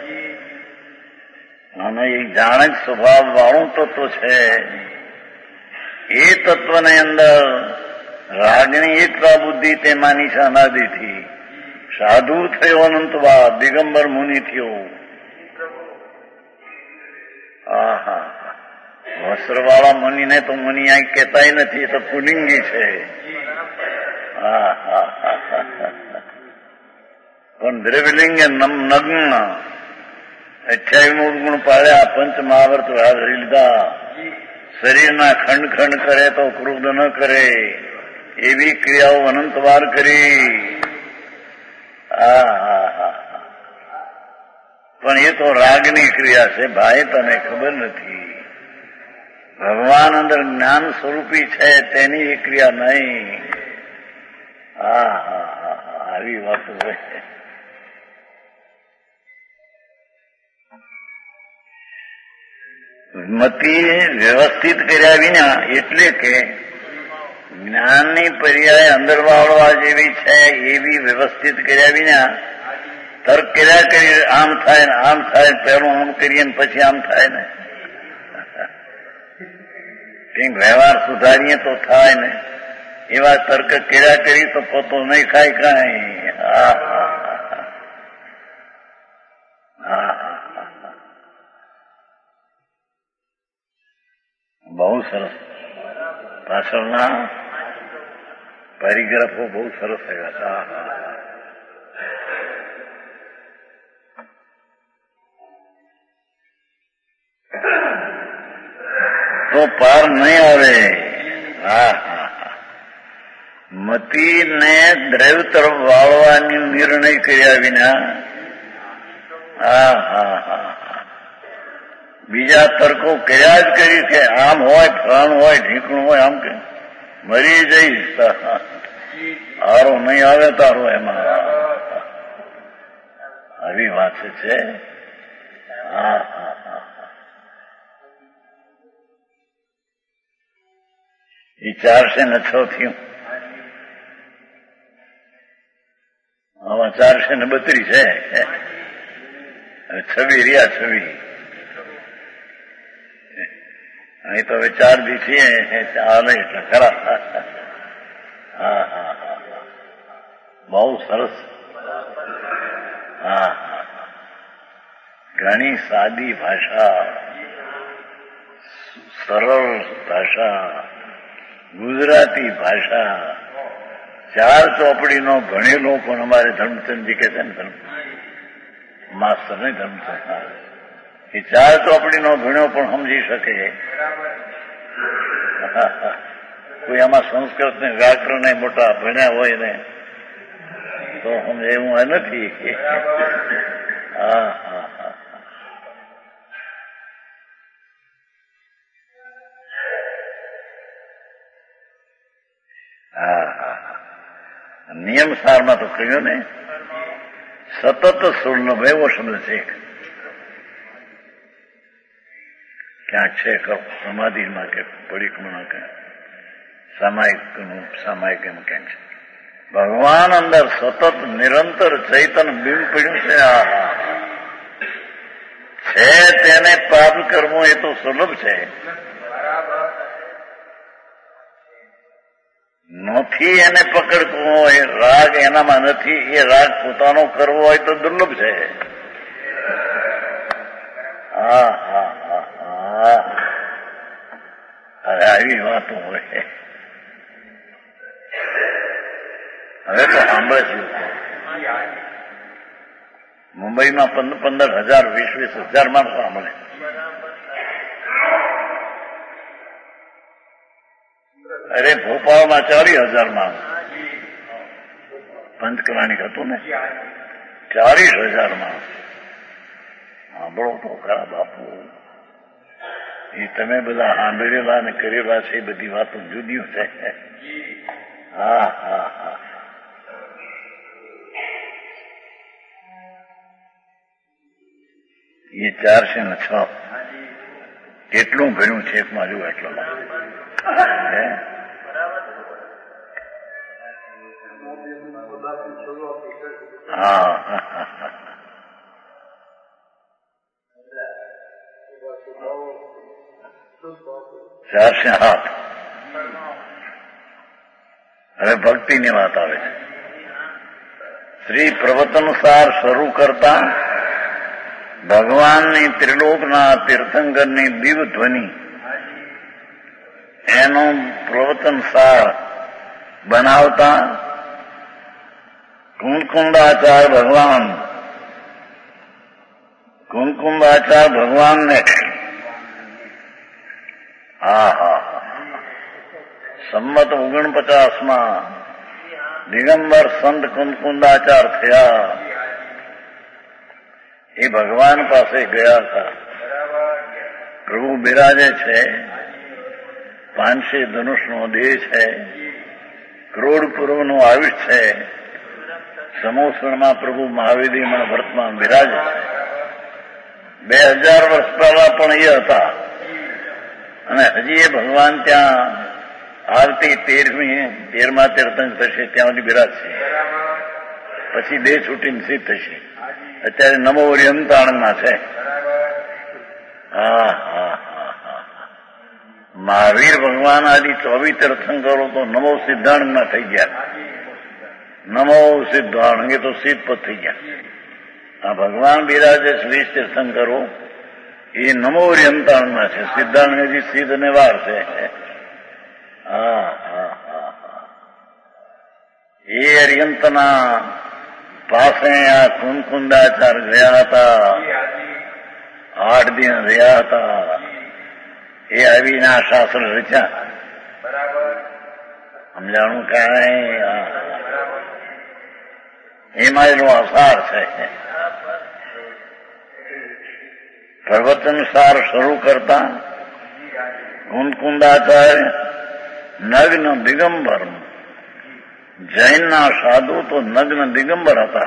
[SPEAKER 1] અને એ જાણક સ્વભાવ વાળું તત્વ છે. એ તત્વની અંદર રાગની એકતા બુદ્ધિ તેમાંની છે અનાદિથી. સાધુ થયો અનંતવાદ દિગંબર મુનિ થયો. હા હા વસ્ત્રવાળા મુનિને તો મુનિ આ કહેતાય નથી, તો પુલિંગી છે. હા હા હા પણ દ્રવ્યલિંગ નગ્ન અઠ્યાવીસ ગુણ પાડ્યા, પંચ મહાવર્ત ધરી લીધા. શરીરના ખંડ ખંડ કરે તો ક્રોધ ન કરે એવી ક્રિયાઓ અનંતવાર કરી. હા હા હા પણ એ તો રાગની ક્રિયા છે ભાઈ, તને ખબર નથી. ભગવાન અંદર જ્ઞાન સ્વરૂપી છે તેની એ ક્રિયા નહીં. હા હા હા આવી વાતો હોય. મતિ વ્યવસ્થિત કર્યા વિના એટલે કે જ્ઞાનની પર્યાય અંદર વાળવા જેવી છે એવી વ્યવસ્થિત કર્યા વિના તર્ક કર્યા કરી આમ થાય ને આમ થાય, પહેલું આમ કરીએ ને પછી આમ થાય ને કંઈક વ્યવહાર સુધારીએ તો થાય ને એવા તર્ક કર્યા કરી તો પોતો નહીં ખાય કાંઈ. હા હા બહુ સરસ. પાછળના પેરેગ્રાફો બહુ સરસ થયા હતા. તો પાર નહીં આવે. હા હા મતિને દ્રવ્ય તરફ વાળવાની નિર્ણય કર્યા વિના હા હા હા બીજા તર્કો કર્યા જ કરી છે. આમ હોય ફળ હોય ઢીકણું હોય આમ કે મરી જઈશ. હારો નહીં આવે તારો એમાં આવી વાત છે. હા હા હા એ ચારસે ને છ થયું. આમાં ચારસે ને બત્રીસ છે. છવી રહ્યા છવી અહીં તો હવે ચાર દી છીએ ચાલે એટલે ખરા. હા હા હા બહુ સરસ. હા હા ઘણી સાદી ભાષા, સરળ ભાષા, ગુજરાતી ભાષા, ચાર ચોપડીનો ભણેલો પણ અમારે ધર્મચંદજી કે છે ને ધર્મ માસ્ટર નહીં ધર્મચંદ, એ ચાર ચોપડીનો ભણ્યો પણ સમજી શકે. કોઈ આમાં સંસ્કૃત ને વ્યાકરણ મોટા ભણ્યા હોય ને તો સમજે એવું નથી. હા હા હા હા હા નિયમ સારમાં તો કહ્યું ને સતત સુર્લભ એવો શબ્દ છે. ક્યાંક છે સમાધિમાં કે પડીકમાં કે સામાયિક સામાયિક એમ ક્યાંક છે. ભગવાન અંદર સતત નિરંતર ચૈતન બિંબ પડ્યું છે. આ છે તેને પ્રાપ્ત કરવું એ તો સુલભ છે. નથી એને પકડવું હોય, રાગ એનામાં નથી, એ રાગ પોતાનો કરવો હોય તો દુર્લભ છે. હા હા હા હા અરે આવી વાતો હોય. હવે તો સાંભળે છે. મુંબઈમાં પંદર પંદર હજાર વીસ વીસ હજાર માણસો સાંભળે. અરે ભોપાળમાં ચાલીસ હજાર માણસ પંચકલાણી હતું ને, ચાલીસ હજાર માણસ સાંભળો તો ખરા બાપુ. એ તમે બધા સાંભળેલા અને કરેલા છે એ બધી વાતો જુદી છે. હા હા હા એ ચારસો ને છ કેટલું ભણ્યું છે એકમાં જુઓ એટલો. હા ચારસો હાથ. હવે ભક્તિની વાત આવે છે. શ્રી પ્રવચન સાર શરૂ કરતા ભગવાનની ત્રિલોકના તીર્થંકરની દિવ્ય ધ્વનિ એનો પ્રવચન સાર બનાવતા કુંકુંદાચાર્ય ભગવાન કુંકુંદાચાર્ય ભગવાનને હા હા સંમત ઓગણપચાસમાં દિગંબર સંત કુંકુંદાચાર થયા. એ ભગવાન પાસે ગયા હતા. પ્રભુ બિરાજે છે, પાંચસે ધનુષનો દેહ છે, કરોડ પૂર્વનું આયુષ છે, સમોસણમાં પ્રભુ મહાવેદીમાં વર્તમાન બિરાજે છે. બે હજાર વર્ષ પહેલા પણ એ હતા અને હજી એ ભગવાન ત્યાં આવતી તેરમી તેરમા તીર્થંક થશે ત્યાં સુધી બિરાજશે. પછી દેહ છૂટીને સિદ્ધ થશે. અત્યારે નમો અરિયંતાણમાં છે. હા હા હા હા મહાવીર ભગવાન આદિ ચોવીસ તીર્થંકરો તો નમો સિદ્ધાંતમાં થઈ ગયા. નમો સિદ્ધાંત એ તો સિદ્ધ પદ થઈ ગયા. આ ભગવાન બિરાજે વીસ તીર્થંકરો એ નમો અરિયંતાણમાં છે. સિદ્ધાંત હજી સિદ્ધ ને વાર છે. હા હા હા એ અરિયંતના પાસે આ કુંકુંદાચાર ગયા હતા. આઠ દિન રહ્યા હતા. એ આવીને આ શાસ્ત્ર રચ્યા. સમજાણું કાંઈ એમાં એનો અસાર છે. પ્રવચન સાર શરૂ કરતા કુંકુંદાચાર્ય નગ્ન દિગંબર. જૈનના સાધુ તો નગ્ન દિગંબર હતા.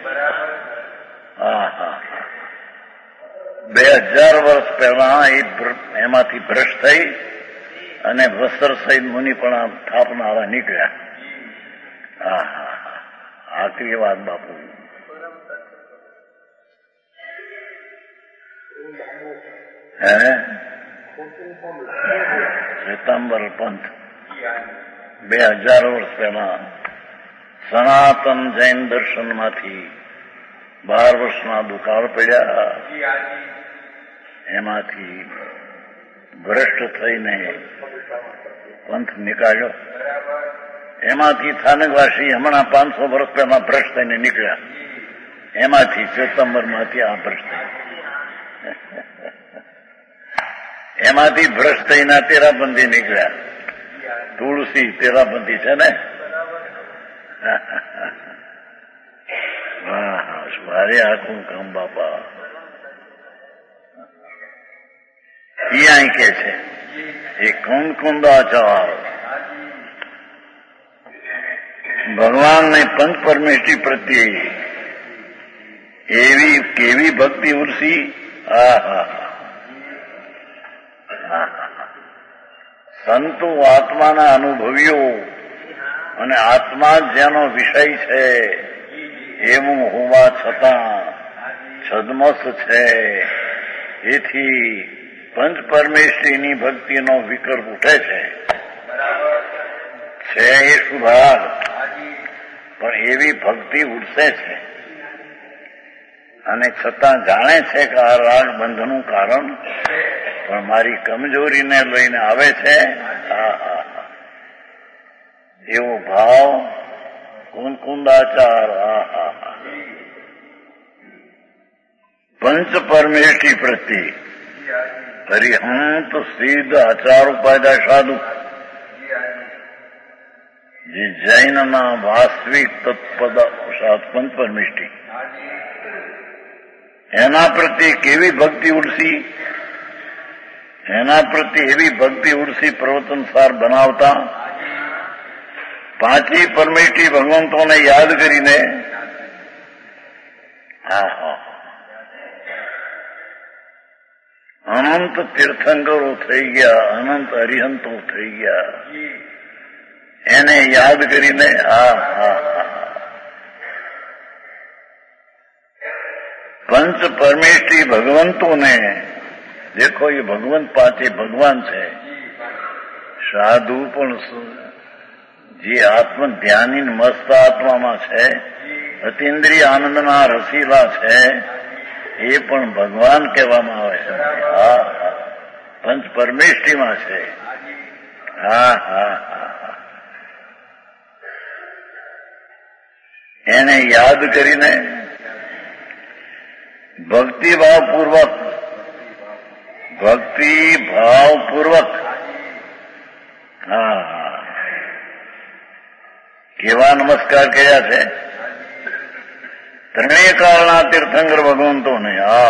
[SPEAKER 1] હા હા બે હજાર વર્ષ પહેલા એ એમાંથી ભ્રષ્ટ થઈ અને વસ્ત્ર સહિત મુનિ પણ થાપનારા નીકળ્યા. હા હા હા આખરી વાત બાપુ. હે શ્વેતાંબર પંથ બે હજાર વર્ષ પહેલા સનાતન જૈન દર્શનમાંથી બાર વર્ષના દુકાળ પડ્યા, એમાંથી ભ્રષ્ટ થઈને પંથ નીકાળ્યો. એમાંથી સ્થાનકવાસી હમણાં પાંચસો વર્ષ પહેલા ભ્રષ્ટ થઈને નીકળ્યા. એમાંથી શ્વેતાંબરમાંથી આ ભ્રષ્ટ એમાંથી ભ્રષ્ટ થઈને તેરાપંથી નીકળ્યા. તુલસી તેરાપંથી છે ને. હા હા મારે આખું કામ બાપા. ત્યાં કે છે એ કુંદ કુંદાચાર ભગવાનને પંચ પરમેષ્ઠી પ્રત્યે એવી કેવી ભક્તિ ઉર્સી. હા હા સંતો આત્માના અનુભવીઓ અને આત્મા જેનો વિષય છે એવું હોવા છતાં છદ્મસ છે. એથી પંચ પરમેષ્ઠીની ભક્તિનો વિકલ્પ ઉઠે છે છે એ સુભાગ, પણ એવી ભક્તિ ઉઠશે છે અને છતાં જાણે છે કે આ રાગ બંધનું કારણ પણ મારી કમજોરીને લઈને આવે છે. એવો ભાવ કુંકુંદાચાર. પંચ પરમેષ્ઠી પ્રત્યે હરિહંત સિદ્ધ આચાર ઉપાધ્યાય સાધુ જે જૈનના વાસ્તવિક તત્પદ પંચ પરમેષ્ઠી એના પ્રત્યે કેવી ભક્તિ ઉડસી, એના પ્રત્યે એવી ભક્તિ ઉડસી પ્રવચનસાર બનાવતા પાંચી પરમેષ્ઠી ભગવંતોને યાદ કરીને હા હા અનંત તીર્થંકરો થઈ ગયા, અનંત હરિહંતો થઈ ગયા. એને યાદ કરીને હા હા પંચ પરમેષ્ઠી ભગવંતોને દેખો એ ભગવંત પાંચે ભગવાન છે. સાધુ પણ જે આત્મ ધ્યાની મસ્ત આત્મામાં છે, અતિન્દ્રિય આનંદના રસીલા છે, એ પણ ભગવાન કહેવામાં આવે છે. હા પંચ પરમેષ્ઠીમાં છે. હા હા હા એને યાદ કરીને ભક્તિભાવપૂર્વક ભક્તિ ભાવપૂર્વક હા કેવા નમસ્કાર કર્યા છે ત્રણેય કાળના તીર્થંકર ભગવંતોને. હા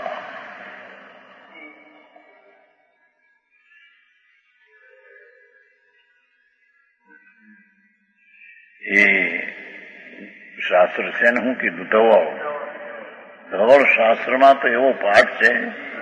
[SPEAKER 1] એ શાસ્ત્ર છે ને હું કીધું ધવળ ધવળ શાસ્ત્રમાં તો એવો પાઠ છે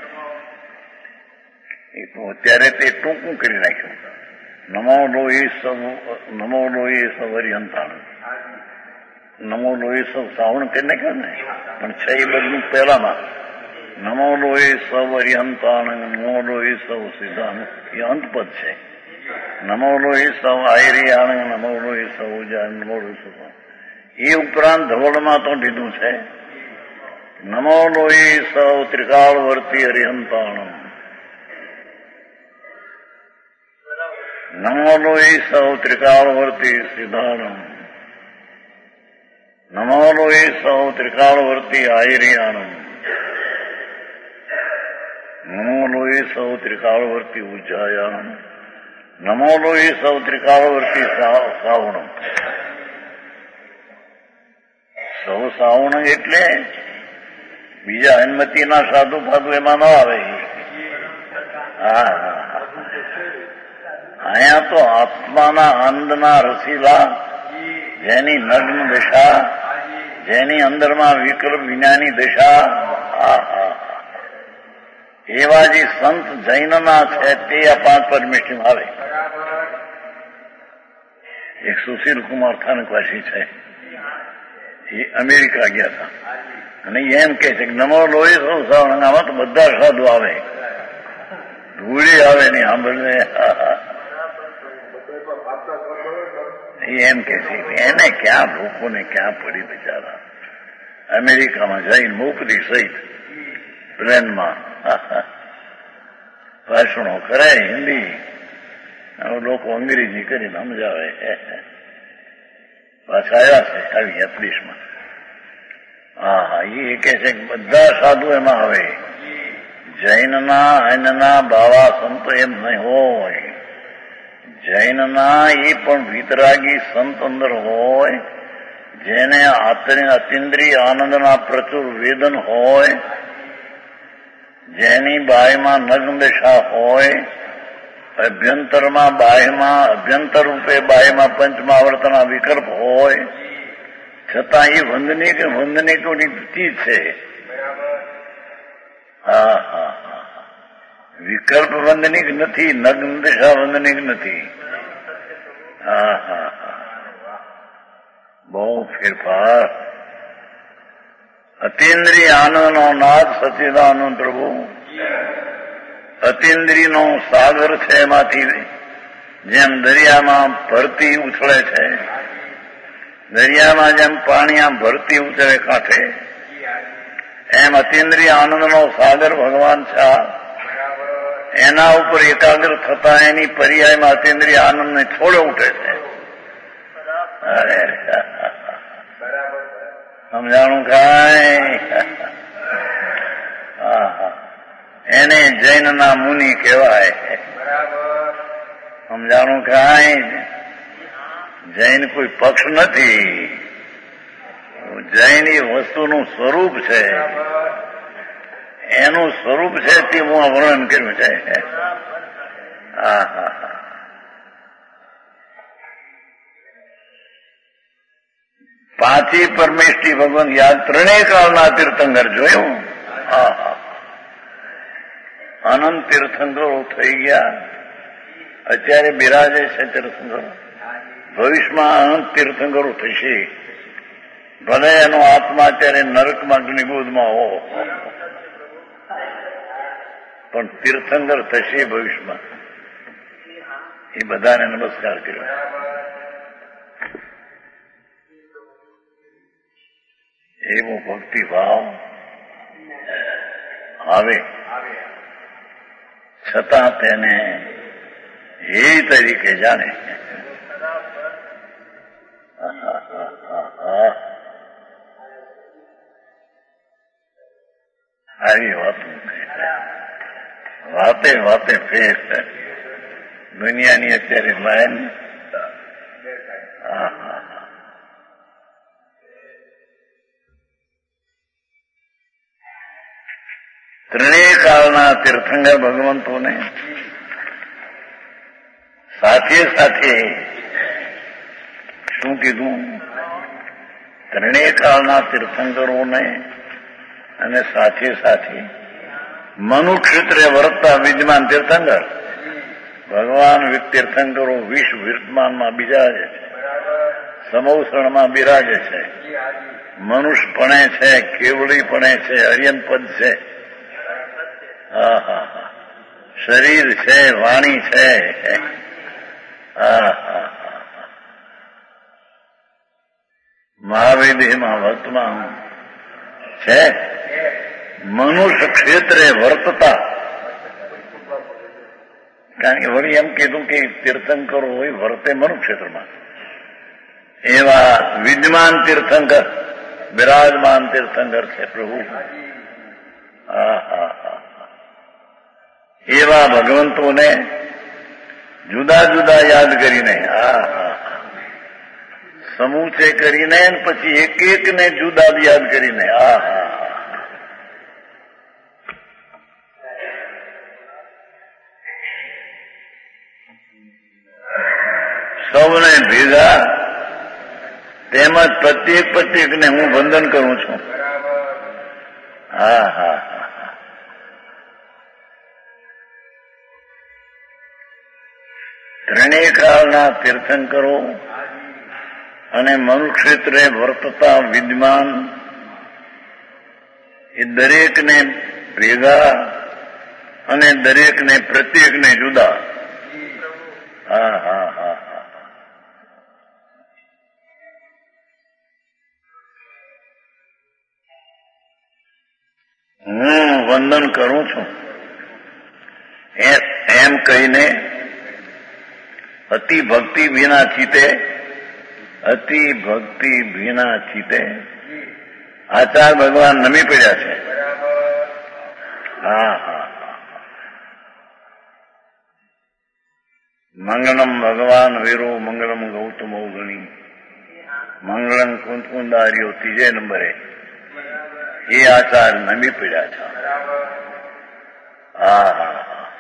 [SPEAKER 1] એ તો અત્યારે તે ટૂંકું કરી નાખ્યું. નમો લોહી સૌ નમો લોહી સૌ હરિહંતાણ નમો લોહી સૌ શ્રાવણ કરી નાખ્યો ને, પણ છે એ બધું પહેલામાં નમો લોહી સૌ હરિહંતાણ નમો લોહી સૌ સિદ્ધાન એ અંતપદ છે. નમો લોહી સૌ આયરિયાણ નમો લોહી સૌ જાન નમો લોહી સૌ એ ઉપરાંત ધવળમાં તો લીધું છે નમો લોહી સૌ ત્રિકાળવર્તી હરિહંતાણ નમો લોહી સૌ ત્રિકાળવર્તી સિદ્ધાણમ નમો લોહી સૌ ત્રિકાળવર્તી આયરિયાણમ નમો લોહી સૌ ત્રિકાળવર્તી ઉજ્જાયાણમ નમો લોહી સૌ ત્રિકાળવર્તી સાવણમ. સૌ સાવણ એટલે બીજા હનુમતીના સાધુ ફાધુ એમાં ન આવે. હા અહીંયા તો આત્માના આનંદના રસીલા જેની નગ્ન દશા, જેની અંદરમાં વિકલ્પ વિનાની દશા, એવા જે સંત જૈનના છે તે આ પાંચ પરમેષ્ઠીમાં આવે. એક સુશીલ કુમાર સ્થાનકવાસી છે, એ અમેરિકા ગયા હતા અને એમ કે છે કે નમો લોહી સૌ શ્રાવણ આમાં તો બધા સાધુ આવે, ધૂળી આવે નહીં સાંભળને. એમ કે છે એને ક્યાં લોકોને ક્યાં પડી બિચારા. અમેરિકામાં જઈને મોકલી સહિત પ્લેનમાં ભાષણો કરાય હિન્દી, લોકો અંગ્રેજી કરીને સમજાવે. પાછા આવ્યા છે આવી એકત્રીસમાં. હા હા, એ કે છે કે બધા સાધુ એમાં આવે. જૈનના અન્યના બાવા સંત એમ નહીં હોય. જૈનના એ પણ વિતરાગી સંત અંદર હોય, જેને અતિન્દ્રિય આનંદના પ્રચુર વેદન હોય, જેની બાયમાં નગ્ન દશા હોય, અભ્યંતરમાં બાહ્યમાં અભ્યંતર રૂપે બાહ્યમાં પંચમાવર્તના વિકલ્પ હોય, છતાં એ વંદનીક વંદનીકોની ચીજ છે. હા હા હા, વિકલ્પ વંદનીક નથી, નગ્ન દશા વંદનીક નથી. હા હા હા, બહુ ફેરફાર. અતિન્દ્રિય આનંદનો નાથ સચ્ચિદાનંદ પ્રભુ, અતિન્દ્રિયનો સાગર છે, એમાંથી જેમ દરિયામાં ભરતી ઉછળે છે, દરિયામાં જેમ પાણી આમ ભરતી ઉછળે કાંઠે, એમ અતિન્દ્રિય આનંદનો સાગર ભગવાન છે. એના ઉપર એકાગ્ર થતા એની પર્યાયમાં અતિન્દ્રિય આનંદને છોડે ઉઠે છે. અરે સમજાણું કાંઈ? હા હા, એને જૈનના મુનિ કહેવાય. સમજાણું કાંઈ? જૈન કોઈ પક્ષ નથી. જૈન એ વસ્તુનું સ્વરૂપ છે. એનું સ્વરૂપ છે તે હું આ વર્ણન કર્યું છે. હા હા હા, પાંચી પરમેષ્ઠી ભગવાન યાદ, ત્રણેય કાળના તીર્થંકર જોયું. હા હા, અનંત તીર્થંકરો થઈ ગયા, અત્યારે બિરાજે છે તીર્થંકરો. ભવિષ્યમાં અનંત તીર્થંકરો થશે. ભલે એનો આત્મા અત્યારે નરકમાં નિગોદમાં હો, પણ તીર્થંકર થશે ભવિષ્યમાં. એ બધાને નમસ્કાર કર્યો. એવો ભક્તિભાવ આવે, છતાં તેને હે તરીકે જાણે. આવી વાતો વાતે વાતે ફેર દુનિયાની અત્યારે લાઈન. હા હા, ત્રણેય કાળના તીર્થંકર ભગવંતોને સાથે સાથે શું કીધું? ત્રણેય કાળના તીર્થંકરોને અને સાથે સાથે મનુક્ષેત્રે વર્તતા વિદ્યમાન તીર્થંકર ભગવાન તીર્થંકરો વિશ્વ વર્તમાનમાં બિરાજે છે, સમૌસણમાં બિરાજે છે, મનુષ્યપણે છે, કેવળીપણે છે, અર્યનપદ છે. હા હા હા, શરીર છે, વાણી છે. હા હા હા, મહાવેદીમાં વર્તમાન છે. મનુષ્ય ક્ષેત્રે વર્તતા, કારણ કે વળી એમ કીધું કે તીર્થંકરો હોય વર્તે મનુષ્ય ક્ષેત્રમાં, એવા વિદ્યમાન તીર્થંકર બિરાજમાન તીર્થંકર છે પ્રભુ. હા હા હા, એવા ભગવંતોને જુદા જુદા યાદ કરીને, હા હા, સમૂચે કરીને પછી એક એક ને જુદા યાદ કરીને, હા હા, સૌને ભેગા તેમજ પ્રત્યેક પ્રત્યેકને હું વંદન કરું છું. હા હા હા, ત્રણેય કાળના તીર્થંકરો અને મનુક્ષેત્રે વર્તતા વિદ્યમાન એ દરેકને ભેગા અને દરેકને પ્રત્યેકને જુદા. હા હા હા હા, હું વંદન કરું છું એમ કહીને અતિ ભક્તિ વિના ચિતે અતિ ભક્તિ વિના ચિતે આચાર્ય ભગવાન નમી પડ્યા છે. હા હા મંગલમ ભગવાન વીરો મંગલમ ગૌતમ ગણી મંગલમ કુંદકુંદારીઓ ત્રીજે નંબરે એ આચાર નમી પડ્યા છે. હા હા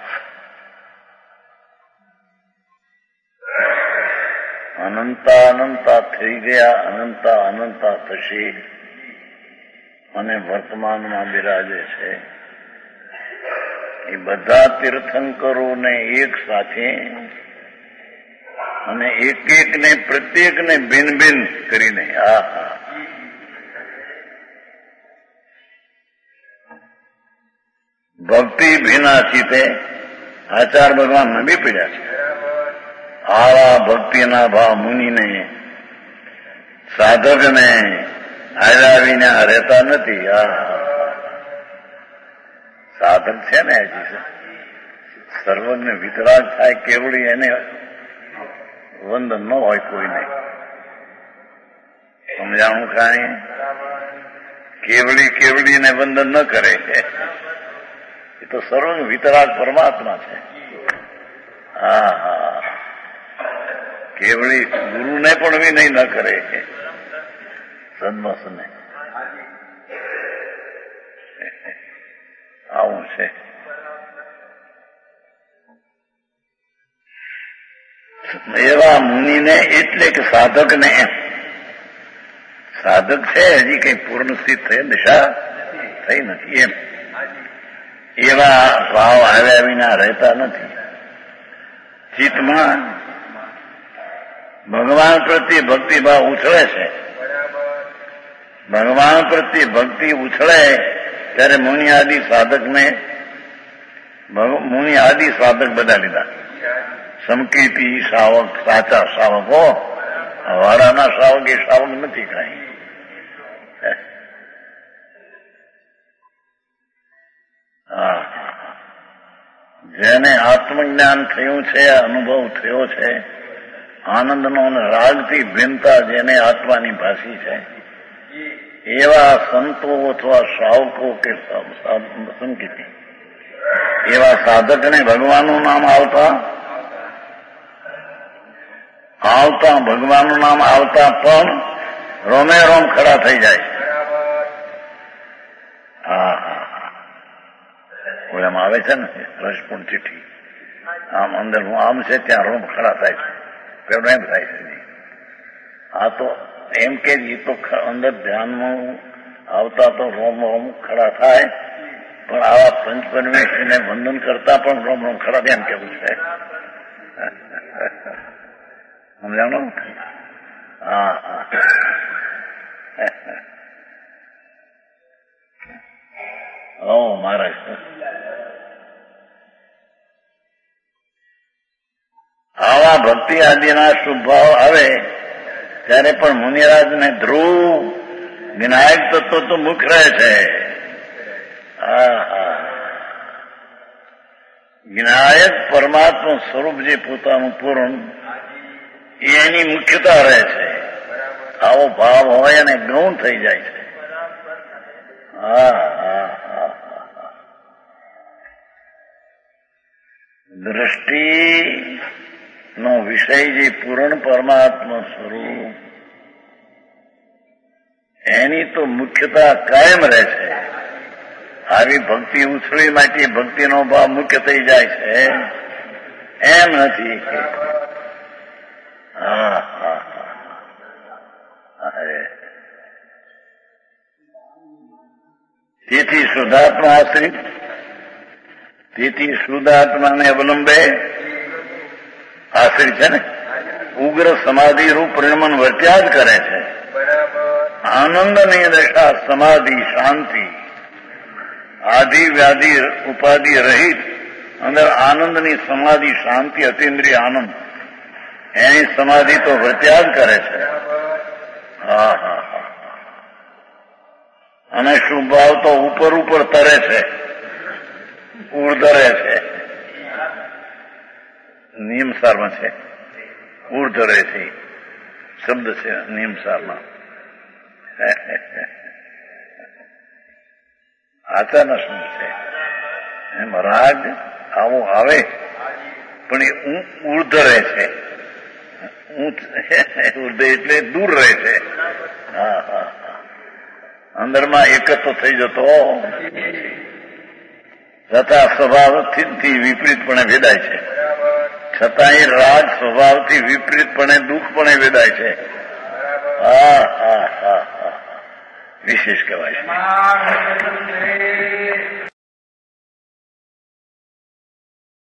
[SPEAKER 1] અનંતા અનંતા થઈ ગયા, અનંતા અનંતા થશે અને વર્તમાનમાં બિરાજે છે. એ બધા તીર્થંકરોને એક સાથે અને એક એક ને પ્રત્યેક ને ભિન્ન ભિન્ન કરીને હા હા ભક્તિ ભીના ચિતે આચાર ભગવાન નબી પડ્યા છે. આવા ભક્તિના ભાવ મુનિને સાધકને આવ્યા વિના રહેતા નથી. આ સાધક છે ને હજી સર્વજ્ઞ વિતરાગ થાય કેવડી એને વંદન ન હોય કોઈને સમજાણું કાંઈ કેવડી કેવડીને વંદન ન કરે એ તો સર્વજ્ઞ વિતરાગ પરમાત્મા છે. હા હા કેવડી ગુરુને પણ વિનય ન કરે સન્મસને આવું છે. એવા મુનિને એટલે કે સાધકને એમ સાધક છે હજી કઈ પૂર્ણ સ્થિત થઈ દિશા થઈ નથી એમ એવા ભાવ આવ્યા વિના રહેતા નથી. ચિત્તમાં ભગવાન પ્રત્યે ભક્તિભાવ ઉછળે છે. ભગવાન પ્રત્યે ભક્તિ ઉછળે ત્યારે મુનિ આદિ સાધકને મુનિ આદિ સાધક બધા લીધા. સમકીર્તિ શ્રાવક સાચા શ્રાવકો વાડાના શ્રાવક એ શ્રાવક નથી કઈ. હા જેને આત્મજ્ઞાન થયું છે, અનુભવ થયો છે, આનંદનો અને રાગથી ભિન્નતા જેને આત્માની ભાષી છે એવા સંતો અથવા શ્રાવકો કે સંકિતિ એવા સાધકને ભગવાનનું નામ આવતા આવતા ભગવાનનું નામ આવતા પણ રોમે રોમ ખડા થઈ જાય. હા હા હા એમ આવે છે ને રસપૂર્ણ ચિઠ્ઠી આમ અંદર હું આમ છે ત્યાં રોમ ખડા થાય છે. પેલો એમ થાય છે આ તો એમ કે એ તો અંદર ધ્યાનમાં આવતા તો રોમ રોમ ખડા થાય પણ આવા પંચપરમેશ્વરને વંદન કરતા પણ રોમ રોમ ખડા એમ કેવું છે. સમજાણો? હા હા ઓ મહારાજ આવા ભક્તિ આદિના શુભ ભાવ આવે ત્યારે પણ મુનિરાજને ધ્રુવ વિનાયક તત્વ તો મુખ રહે છે. હા હા વિનાયક પરમાત્મા સ્વરૂપ જે પોતાનું પૂર્ણ એની મુખ્યતા રહે છે. આવો ભાવ હોય અને ગૌણ થઈ જાય છે. હા હા હા દ્રષ્ટિ નો વિષય જે પૂર્ણ પરમાત્મા સ્વરૂપ એની તો મુખ્યતા કાયમ રહે છે. આવી ભક્તિ ઉછળી માટે ભક્તિનો ભાવ મુખ્ય થઈ જાય છે એમ નથી. હા હા તેથી શુદ્ધાત્મા આશ્રિત તેથી શુદ્ધાત્માને અવલંબે આશ્રિત છે ને ઉગ્ર સમાધિ રૂપ પરિણમન વર્ત્યા જ કરે છે. આનંદની દશા સમાધિ શાંતિ આધિ વ્યાધિ ઉપાધિ રહિત અંદર આનંદની સમાધિ શાંતિ અતિન્દ્રિય આનંદ એની સમાધિ તો વર્ત્યા જ કરે છે. હા હા હા અને શુભાવ તો ઉપર ઉપર તરે છે, ઉર્ધરે છે. નિયમસારમાં છે ઉર્ધરે છે શબ્દ છે નિયમસારમાં. આચાર શું છે એમ રાગ આવો આવે પણ એ ઉર્ધરે છે. ઉર્ધે એટલે દૂર રહે છે. હા હા અંદરમાં એકત્ર થઈ જતો છતાં સ્વભાવથી વિપરીતપણે વેદાય છે. છતાં એ રાગ સ્વભાવથી વિપરીતપણે દુઃખપણે વેદાય છે. હા હા હા હા વિશેષ કહેવાય છે.